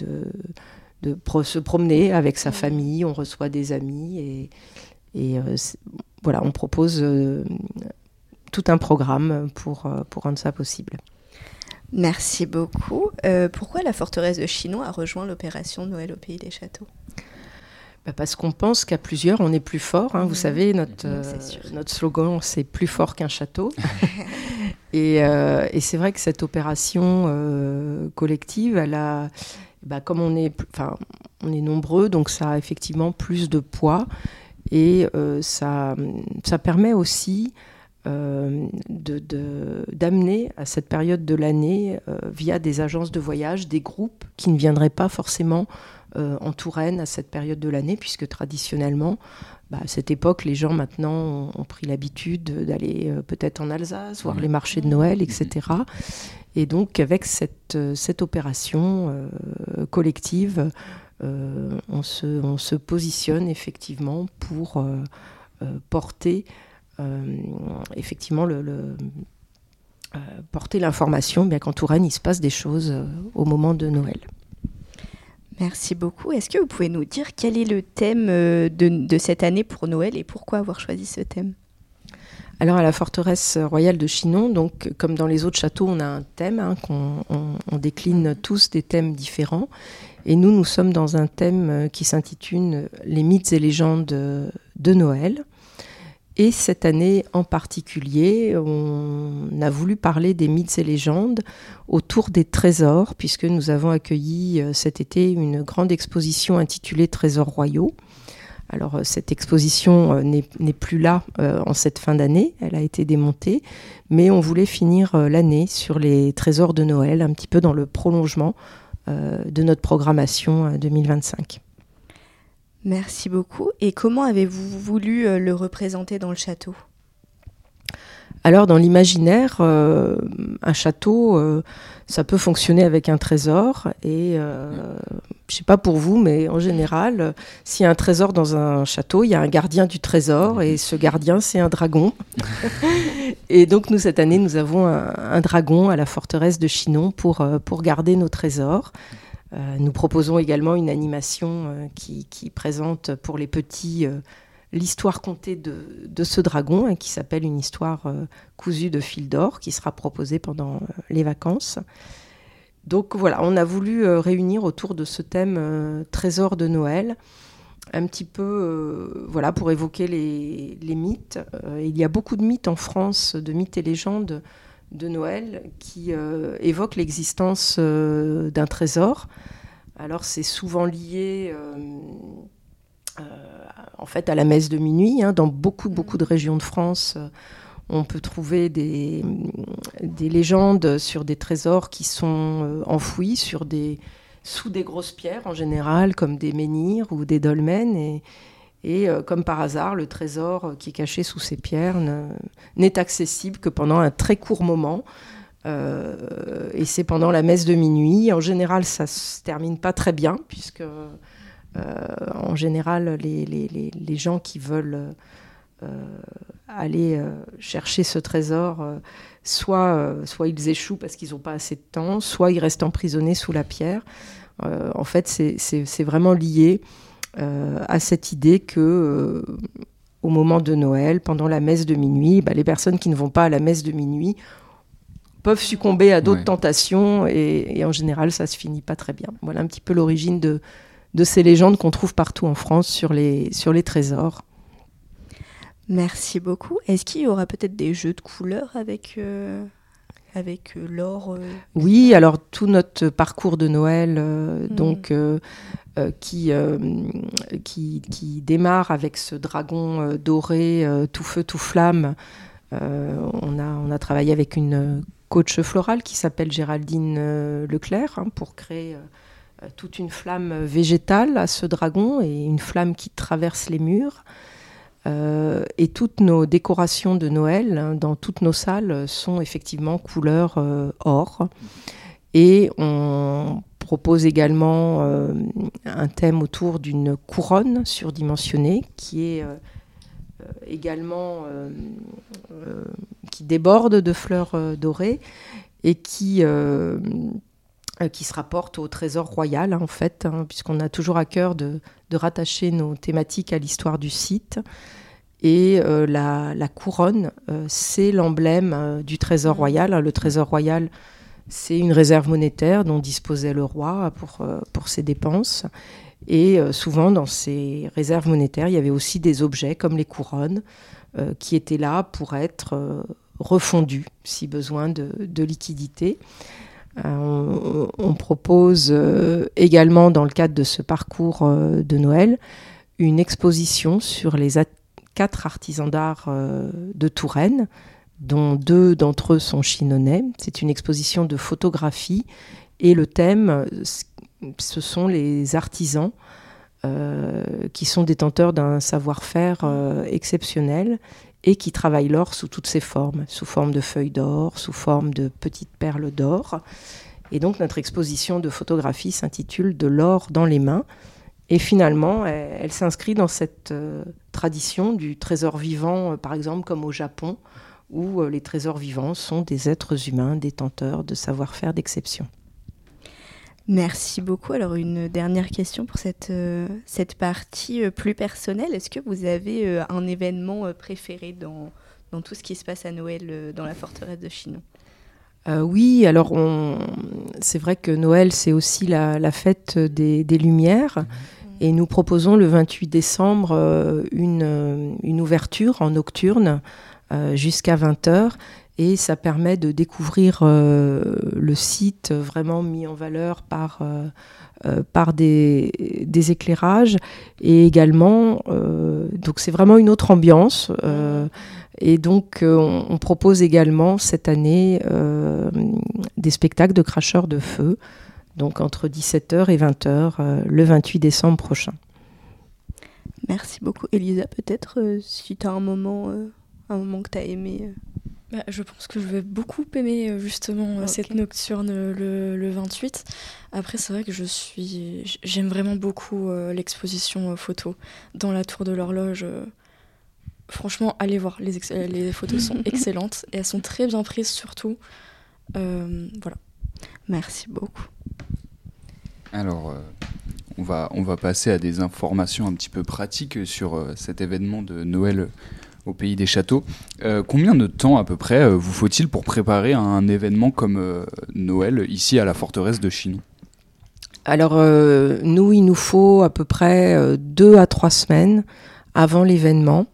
se promener avec sa famille, on reçoit des amis et voilà, on propose tout un programme pour rendre ça possible. Merci beaucoup. Pourquoi la forteresse de Chinon a rejoint l'opération Noël au Pays des Châteaux ? Parce qu'on pense qu'à plusieurs, on est plus fort. Vous savez, notre slogan, c'est « plus fort qu'un château ». Et c'est vrai que cette opération collective, elle a, comme on est nombreux, donc ça a effectivement plus de poids. Et ça permet aussi d'amener à cette période de l'année, via des agences de voyage, des groupes qui ne viendraient pas forcément en Touraine à cette période de l'année, puisque traditionnellement, à cette époque, les gens maintenant ont pris l'habitude d'aller peut-être en Alsace, voir les marchés de Noël, etc. Et donc avec cette opération collective, on se positionne effectivement pour porter effectivement porter l'information bien qu'en Touraine il se passe des choses au moment de Noël. Merci beaucoup. Est-ce que vous pouvez nous dire quel est le thème de cette année pour Noël et pourquoi avoir choisi ce thème ? Alors à la forteresse royale de Chinon, donc comme dans les autres châteaux, on a un thème on décline tous des thèmes différents. Et nous sommes dans un thème qui s'intitule Les mythes et légendes de Noël. Et cette année en particulier, on a voulu parler des mythes et légendes autour des trésors, puisque nous avons accueilli cet été une grande exposition intitulée Trésors royaux. Alors cette exposition n'est plus là en cette fin d'année, elle a été démontée, mais on voulait finir l'année sur les trésors de Noël, un petit peu dans le prolongement de notre programmation 2025. Merci beaucoup. Et comment avez-vous voulu le représenter dans le château ? Alors, dans l'imaginaire, un château, ça peut fonctionner avec un trésor. Et je ne sais pas pour vous, mais en général, s'il y a un trésor dans un château, il y a un gardien du trésor. Et ce gardien, c'est un dragon. Et donc, nous, cette année, nous avons un dragon à la forteresse de Chinon pour garder nos trésors. Nous proposons également une animation qui présente pour les petits l'histoire contée de ce dragon, qui s'appelle une histoire cousue de fil d'or, qui sera proposée pendant les vacances. Donc voilà, on a voulu réunir autour de ce thème trésor de Noël, un petit peu pour évoquer les mythes. Il y a beaucoup de mythes en France, de mythes et légendes de Noël qui évoquent l'existence d'un trésor. Alors c'est souvent lié en fait à la messe de minuit. Dans beaucoup de régions de France, on peut trouver des légendes sur des trésors qui sont enfouis sous des grosses pierres en général, comme des menhirs ou des dolmens. Et comme par hasard, le trésor qui est caché sous ces pierres n'est accessible que pendant un très court moment. Et c'est pendant la messe de minuit. En général, ça ne se termine pas très bien, puisque en général, les gens qui veulent aller chercher ce trésor, soit ils échouent parce qu'ils n'ont pas assez de temps, soit ils restent emprisonnés sous la pierre. En fait, c'est vraiment lié à cette idée que au moment de Noël, pendant la messe de minuit, les personnes qui ne vont pas à la messe de minuit peuvent succomber à d'autres tentations et en général ça se finit pas très bien. Voilà un petit peu l'origine de ces légendes qu'on trouve partout en France sur les trésors. Merci beaucoup. Est-ce qu'il y aura peut-être des jeux de couleurs avec l'or Oui, alors tout notre parcours de Noël qui démarre avec ce dragon doré tout feu tout flamme. On a travaillé avec une coach florale qui s'appelle Géraldine Leclerc pour créer toute une flamme végétale à ce dragon et une flamme qui traverse les murs. Et toutes nos décorations de Noël dans toutes nos salles sont effectivement couleur or. Et on propose également un thème autour d'une couronne surdimensionnée qui est également qui déborde de fleurs dorées et qui se rapporte au trésor royal en fait, puisqu'on a toujours à cœur de rattacher nos thématiques à l'histoire du site. Et la couronne, c'est l'emblème du trésor royal. Le trésor royal, c'est une réserve monétaire dont disposait le roi pour ses dépenses. Et souvent, dans ces réserves monétaires, il y avait aussi des objets comme les couronnes qui étaient là pour être refondus si besoin de liquidité. On propose également, dans le cadre de ce parcours de Noël, une exposition sur les 4 artisans d'art de Touraine, dont 2 d'entre eux sont chinonnais. C'est une exposition de photographie et le thème, ce sont les artisans qui sont détenteurs d'un savoir-faire exceptionnel et qui travaillent l'or sous toutes ses formes, sous forme de feuilles d'or, sous forme de petites perles d'or. Et donc notre exposition de photographie s'intitule « De l'or dans les mains ». Et finalement, elle s'inscrit dans cette tradition du trésor vivant, par exemple comme au Japon, où les trésors vivants sont des êtres humains détenteurs de savoir-faire d'exception. Merci beaucoup. Alors une dernière question pour cette partie plus personnelle. Est-ce que vous avez un événement préféré dans dans tout ce qui se passe à Noël dans la forteresse de Chinon. Oui, alors c'est vrai que Noël, c'est aussi la fête des Lumières. Et nous proposons le 28 décembre une ouverture en nocturne jusqu'à 20h. Et ça permet de découvrir le site vraiment mis en valeur par des éclairages. Et également, donc c'est vraiment une autre ambiance. Et donc, on propose également cette année des spectacles de cracheurs de feu, donc entre 17h et 20h, le 28 décembre prochain. Merci beaucoup. Elisa, peut-être, si tu as un moment que tu as aimé je pense que je vais beaucoup aimer justement cette nocturne le 28. Après, c'est vrai que j'aime vraiment beaucoup l'exposition photo dans la tour de l'horloge. Franchement, allez voir, les photos sont excellentes et elles sont très bien prises surtout. Voilà. Merci beaucoup. Alors, on va passer à des informations un petit peu pratiques sur cet événement de Noël au Pays des Châteaux. Combien de temps à peu près vous faut-il pour préparer un événement comme Noël ici à la forteresse de Chinon ? Alors, il nous faut à peu près 2 à 3 semaines avant l'événement.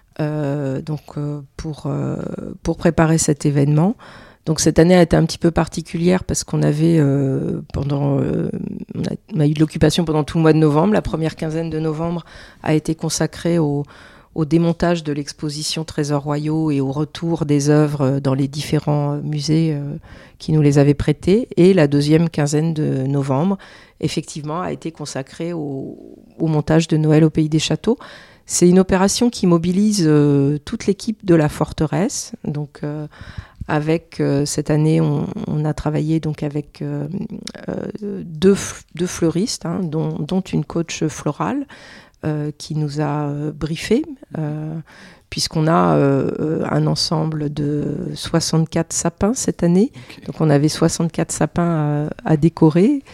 Pour préparer cet événement. Donc cette année a été un petit peu particulière parce qu'on avait on a eu de l'occupation pendant tout le mois de novembre. La première quinzaine de novembre a été consacrée au démontage de l'exposition Trésors royaux et au retour des œuvres dans les différents musées qui nous les avaient prêtées. Et la deuxième quinzaine de novembre, effectivement, a été consacrée au montage de Noël au Pays des Châteaux. C'est une opération qui mobilise toute l'équipe de la forteresse. Donc, cette année, on a travaillé donc avec deux fleuristes, dont une coach florale qui nous a briefé, puisqu'on a un ensemble de 64 sapins cette année. Okay. Donc, on avait 64 sapins à décorer.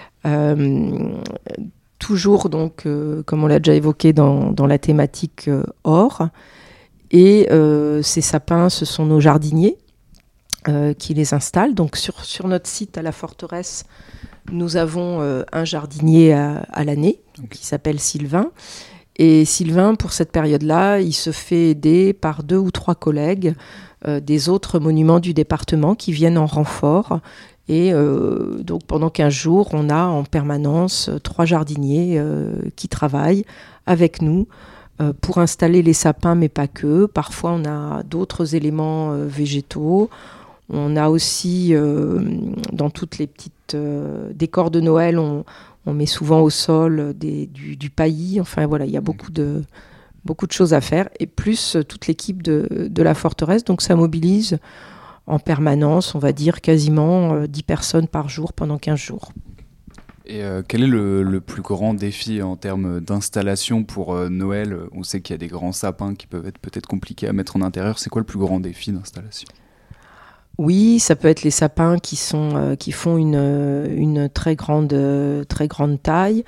Toujours, donc, comme on l'a déjà évoqué, dans la thématique or. Et ces sapins, ce sont nos jardiniers qui les installent. Donc, sur notre site à la forteresse, nous avons un jardinier à l'année qui s'appelle Sylvain. Et Sylvain, pour cette période-là, il se fait aider par 2 ou 3 collègues des autres monuments du département qui viennent en renfort. Et donc pendant 15 jours, on a en permanence 3 jardiniers qui travaillent avec nous pour installer les sapins, mais pas que. Parfois, on a d'autres éléments végétaux. On a aussi, dans toutes les petites décors de Noël, on met souvent au sol du paillis. Enfin voilà, il y a beaucoup de choses à faire. Et plus toute l'équipe de la forteresse. Donc ça mobilise en permanence, on va dire quasiment 10 personnes par jour pendant 15 jours. Et quel est le plus grand défi en termes d'installation pour Noël ? On sait qu'il y a des grands sapins qui peuvent être peut-être compliqués à mettre en intérieur. C'est quoi le plus grand défi d'installation ? Oui, ça peut être les sapins qui font une très grande taille.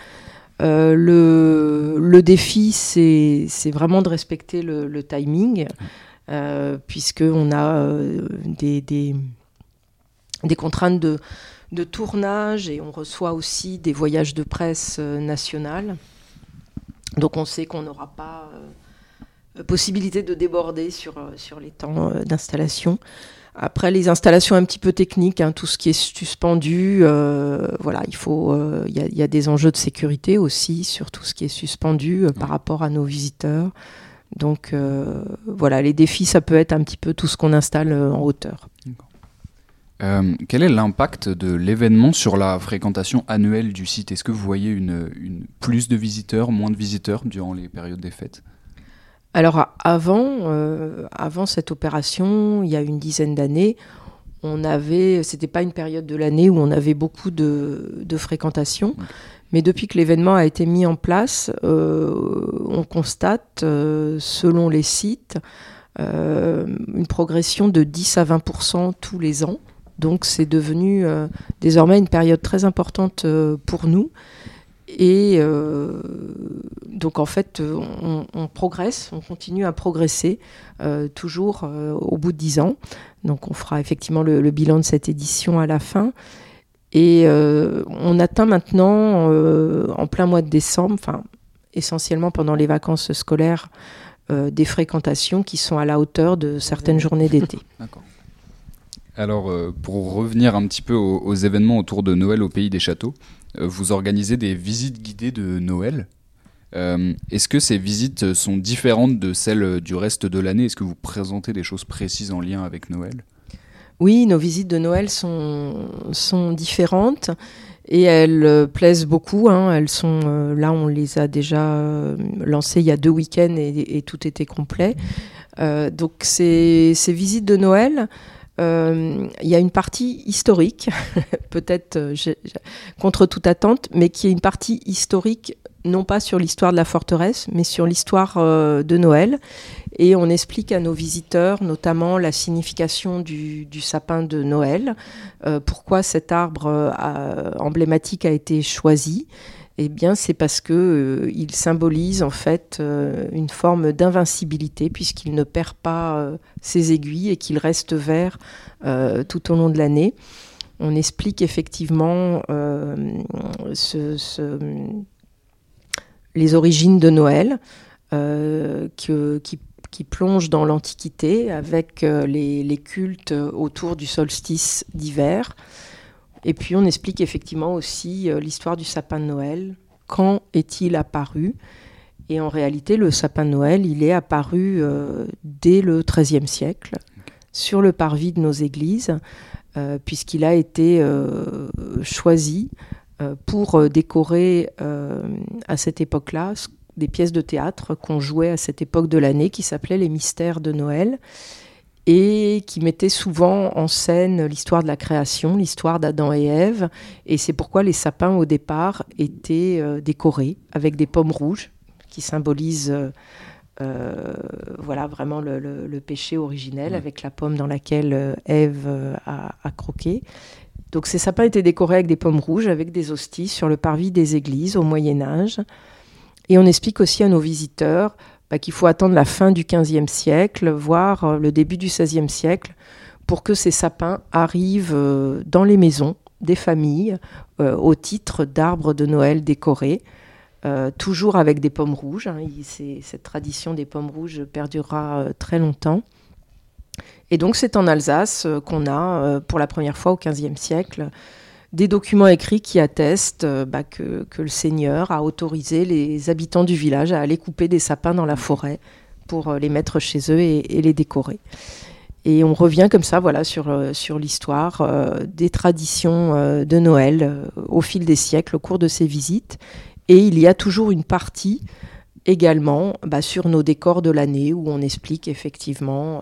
Le défi, c'est vraiment de respecter le timing. Puisqu'on a des contraintes de tournage et on reçoit aussi des voyages de presse nationales. Donc on sait qu'on n'aura pas possibilité de déborder sur les temps d'installation. Après, les installations un petit peu techniques, tout ce qui est suspendu, voilà, il y a des enjeux de sécurité aussi sur tout ce qui est suspendu par rapport à nos visiteurs. Donc voilà, les défis, ça peut être un petit peu tout ce qu'on installe en hauteur. Quel est l'impact de l'événement sur la fréquentation annuelle du site ? Est-ce que vous voyez une plus de visiteurs, moins de visiteurs durant les périodes des fêtes ? Alors avant cette opération, il y a une dizaine d'années, c'était pas une période de l'année où on avait beaucoup de fréquentation. Mais depuis que l'événement a été mis en place, on constate, selon les sites, une progression de 10 à 20% tous les ans. Donc c'est devenu désormais une période très importante pour nous. Et donc en fait, on progresse, on continue à progresser, toujours au bout de 10 ans. Donc on fera effectivement le bilan de cette édition à la fin. Et on atteint maintenant, en plein mois de décembre, essentiellement pendant les vacances scolaires, des fréquentations qui sont à la hauteur de certaines journées d'été. D'accord. Alors, pour revenir un petit peu aux événements autour de Noël au Pays des Châteaux, vous organisez des visites guidées de Noël. Est-ce que ces visites sont différentes de celles du reste de l'année ? Est-ce que vous présentez des choses précises en lien avec Noël ? Oui, nos visites de Noël sont différentes et elles plaisent beaucoup. Elles sont là, on les a déjà lancées il y a 2 week-ends et tout était complet. Donc ces visites de Noël, il y a une partie historique, peut-être contre toute attente, mais qui est une partie historique, non pas sur l'histoire de la forteresse, mais sur l'histoire de Noël. Et on explique à nos visiteurs, notamment la signification du sapin de Noël, pourquoi cet arbre emblématique a été choisi. Eh bien, c'est parce que il symbolise en fait une forme d'invincibilité, puisqu'il ne perd pas ses aiguilles et qu'il reste vert tout au long de l'année. On explique effectivement les origines de Noël, qui plongent dans l'Antiquité avec les cultes autour du solstice d'hiver. Et puis on explique effectivement aussi l'histoire du sapin de Noël. Quand est-il apparu ? Et en réalité, le sapin de Noël, il est apparu dès le XIIIe siècle, sur le parvis de nos églises, puisqu'il a été choisi pour décorer à cette époque-là des pièces de théâtre qu'on jouait à cette époque de l'année, qui s'appelaient les Mystères de Noël, et qui mettait souvent en scène l'histoire de la création, l'histoire d'Adam et Ève. Et c'est pourquoi les sapins, au départ, étaient décorés avec des pommes rouges, qui symbolisent vraiment le péché originel, avec la pomme dans laquelle Ève a croqué. Donc ces sapins étaient décorés avec des pommes rouges, avec des hosties, sur le parvis des églises au Moyen-Âge. Et on explique aussi à nos visiteurs qu'il faut attendre la fin du XVe siècle, voire le début du XVIe siècle, pour que ces sapins arrivent dans les maisons des familles au titre d'arbres de Noël décorés, toujours avec des pommes rouges. Cette tradition des pommes rouges perdurera très longtemps. Et donc c'est en Alsace qu'on a, pour la première fois au XVe siècle, des documents écrits qui attestent que le Seigneur a autorisé les habitants du village à aller couper des sapins dans la forêt pour les mettre chez eux et les décorer. Et on revient comme ça sur l'histoire des traditions de Noël au fil des siècles, au cours de ces visites. Et il y a toujours une partie également sur nos décors de l'année où on explique effectivement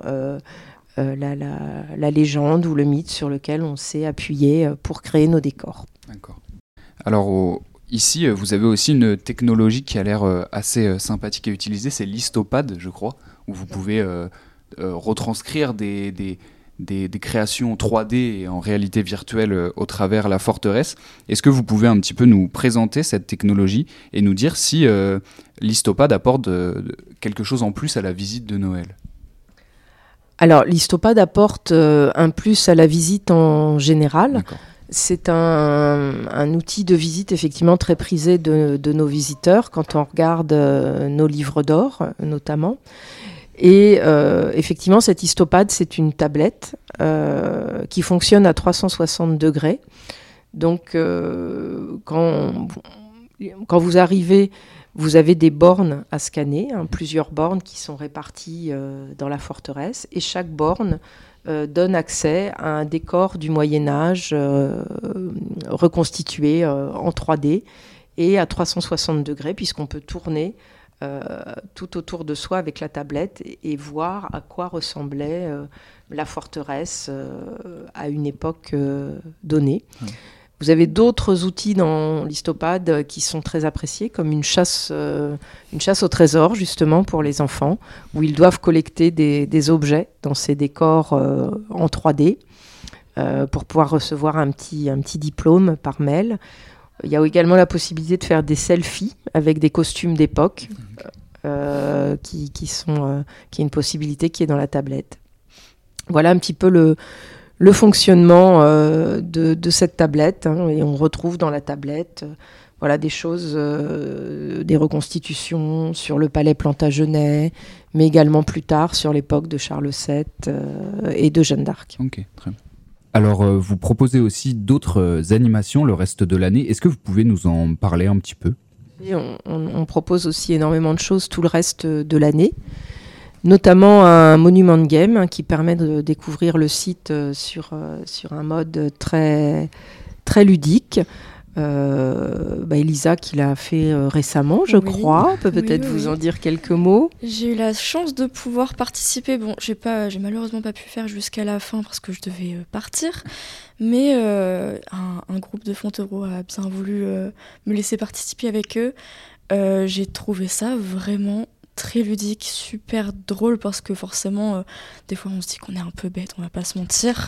la légende ou le mythe sur lequel on s'est appuyé pour créer nos décors. D'accord. Alors ici, vous avez aussi une technologie qui a l'air assez sympathique à utiliser, c'est l'histopad, je crois, où vous pouvez retranscrire des créations 3D et en réalité virtuelle au travers la forteresse. Est-ce que vous pouvez un petit peu nous présenter cette technologie et nous dire si l'histopad apporte quelque chose en plus à la visite de Noël ? Alors, l'histopad apporte un plus à la visite en général. D'accord. C'est un outil de visite effectivement très prisé de nos visiteurs quand on regarde nos livres d'or notamment. Et effectivement, cet histopad, c'est une tablette qui fonctionne à 360 degrés. Donc, quand vous arrivez, vous avez des bornes à scanner, plusieurs bornes qui sont réparties dans la forteresse. Et chaque borne donne accès à un décor du Moyen-Âge reconstitué en 3D et à 360 degrés, puisqu'on peut tourner tout autour de soi avec la tablette et voir à quoi ressemblait la forteresse à une époque donnée. Vous avez d'autres outils dans l'histopad qui sont très appréciés, comme une chasse au trésor, justement, pour les enfants, où ils doivent collecter des objets dans ces décors en 3D pour pouvoir recevoir un petit diplôme par mail. Il y a également la possibilité de faire des selfies avec des costumes d'époque, qui est une possibilité qui est dans la tablette. Voilà un petit peu le fonctionnement de cette tablette, hein, et on retrouve dans la tablette des choses, des reconstitutions sur le palais Plantagenet, mais également plus tard sur l'époque de Charles VII et de Jeanne d'Arc. Ok, très bien. Alors, vous proposez aussi d'autres animations le reste de l'année. Est-ce que vous pouvez nous en parler un petit peu ? Et on propose aussi énormément de choses tout le reste de l'année, notamment un monument de game, hein, qui permet de découvrir le site sur un mode très, très ludique. Elisa qui l'a fait récemment, je crois, peut peut-être vous en dire quelques mots. J'ai eu la chance de pouvoir participer. Bon, j'ai malheureusement pas pu faire jusqu'à la fin parce que je devais partir, mais un groupe de Fontevraud a bien voulu me laisser participer avec eux. J'ai trouvé ça vraiment très ludique, super drôle, parce que forcément, des fois on se dit qu'on est un peu bête, on va pas se mentir.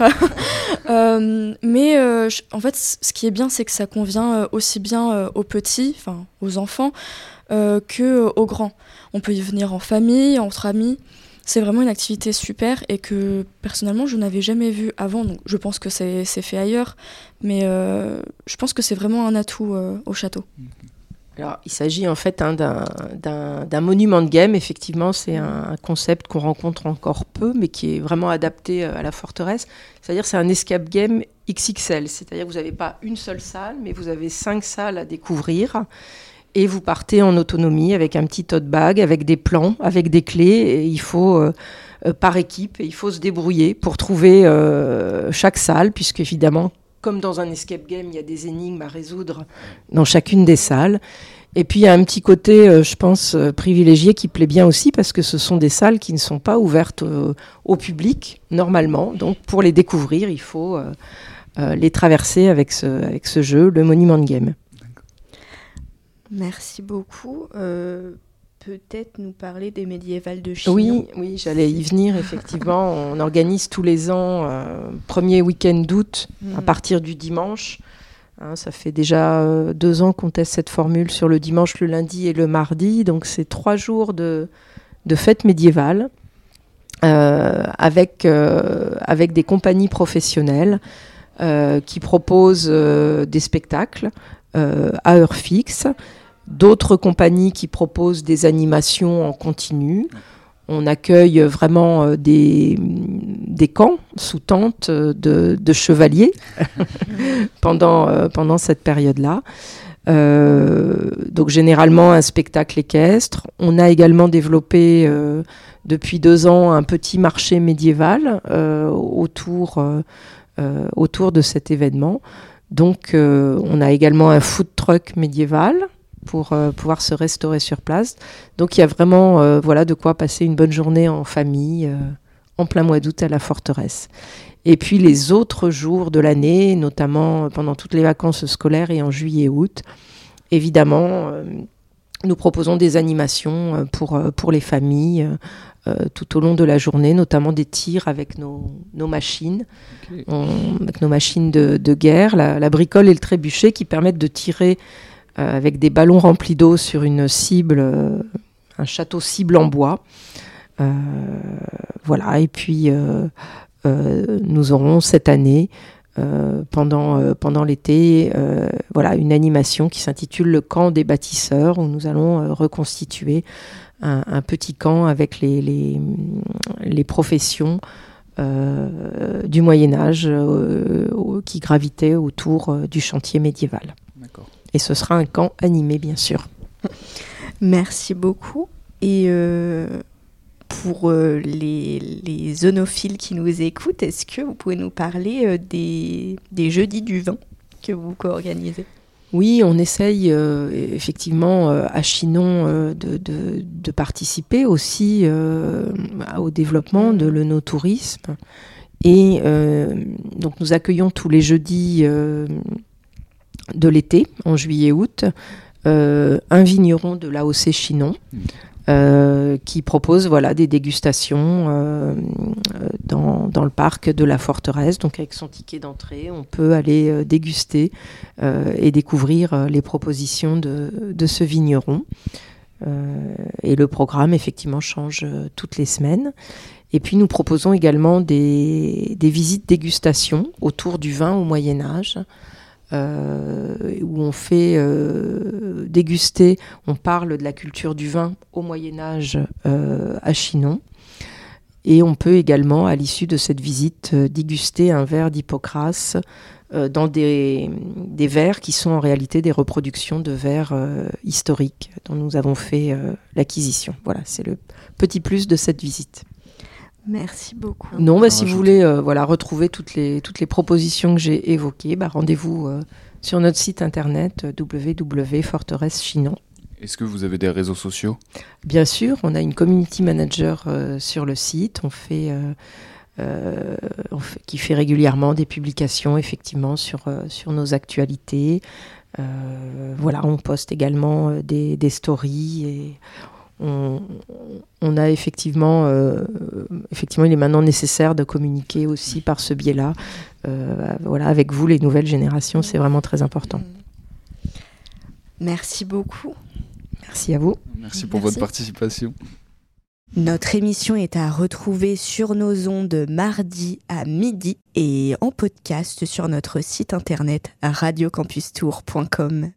Mais en fait, ce qui est bien, c'est que ça convient aussi bien aux petits, enfin aux enfants, que aux grands. On peut y venir en famille, entre amis. C'est vraiment une activité super et que personnellement je n'avais jamais vue avant. Donc je pense que c'est fait ailleurs, mais je pense que c'est vraiment un atout au château. Alors, il s'agit en fait d'un monument de game. Effectivement, c'est un concept qu'on rencontre encore peu, mais qui est vraiment adapté à la forteresse. C'est-à-dire c'est un escape game XXL. C'est-à-dire que vous n'avez pas une seule salle, mais vous avez 5 salles à découvrir. Et vous partez en autonomie avec un petit tote bag, avec des plans, avec des clés. Et il faut, par équipe, il faut se débrouiller pour trouver chaque salle, puisque évidemment, comme dans un escape game, il y a des énigmes à résoudre dans chacune des salles. Et puis, il y a un petit côté, je pense, privilégié qui plaît bien aussi, parce que ce sont des salles qui ne sont pas ouvertes au public, normalement. Donc, pour les découvrir, il faut les traverser avec ce jeu, le Monument de Game. Merci beaucoup. Peut-être nous parler des médiévales de Chinon. Oui, j'allais y venir, effectivement. On organise tous les ans, premier week-end d'août, à partir du dimanche. Hein, ça fait déjà 2 ans qu'on teste cette formule sur le dimanche, le lundi et le mardi. Donc, c'est 3 jours de fête médiévale avec des compagnies professionnelles qui proposent des spectacles à heure fixe. D'autres compagnies qui proposent des animations en continu. On accueille vraiment des camps sous tente de chevaliers pendant cette période-là. Donc généralement un spectacle équestre. On a également développé depuis 2 ans un petit marché médiéval autour de cet événement. Donc on a également un food truck médiéval pour pouvoir se restaurer sur place. Donc il y a vraiment de quoi passer une bonne journée en famille en plein mois d'août à la forteresse. Et puis les autres jours de l'année, notamment pendant toutes les vacances scolaires et en juillet-août, évidemment, nous proposons des animations pour les familles tout au long de la journée, notamment des tirs avec nos machines, avec nos machines de guerre, la bricole et le trébuchet qui permettent de tirer avec des ballons remplis d'eau sur une cible, un château cible en bois. Et puis nous aurons cette année, pendant l'été, une animation qui s'intitule Le camp des bâtisseurs, où nous allons reconstituer un petit camp avec les professions du Moyen-Âge qui gravitaient autour du chantier médiéval. D'accord. Et ce sera un camp animé, bien sûr. Merci beaucoup. Et pour les zonophiles qui nous écoutent, est-ce que vous pouvez nous parler des jeudis du vin que vous co-organisez ? Oui, on essaye effectivement à Chinon de participer aussi au développement de l'œnotourisme. Et donc nous accueillons tous les jeudis de l'été, en juillet-août, un vigneron de l'AOC Chinon qui propose des dégustations dans le parc de la forteresse. Donc avec son ticket d'entrée, on peut aller déguster et découvrir les propositions de ce vigneron. Et le programme effectivement change toutes les semaines. Et puis nous proposons également des visites dégustation autour du vin au Moyen-Âge, où on fait déguster, on parle de la culture du vin au Moyen-Âge à Chinon. Et on peut également, à l'issue de cette visite, déguster un verre d'Hippocrate dans des verres qui sont en réalité des reproductions de verres historiques dont nous avons fait l'acquisition. Voilà, c'est le petit plus de cette visite. Merci beaucoup. Non, si vous voulez retrouver toutes les propositions que j'ai évoquées, rendez-vous sur notre site internet www.forteresse-chinon. Est-ce que vous avez des réseaux sociaux ? Bien sûr, on a une community manager sur le site. Qui fait régulièrement des publications effectivement sur nos actualités. On poste également des stories et on a effectivement, il est maintenant nécessaire de communiquer aussi par ce biais-là. Avec vous, les nouvelles générations, c'est vraiment très important. Merci beaucoup. Merci à vous. Merci pour votre participation. Notre émission est à retrouver sur nos ondes mardi à midi et en podcast sur notre site internet radiocampustour.com.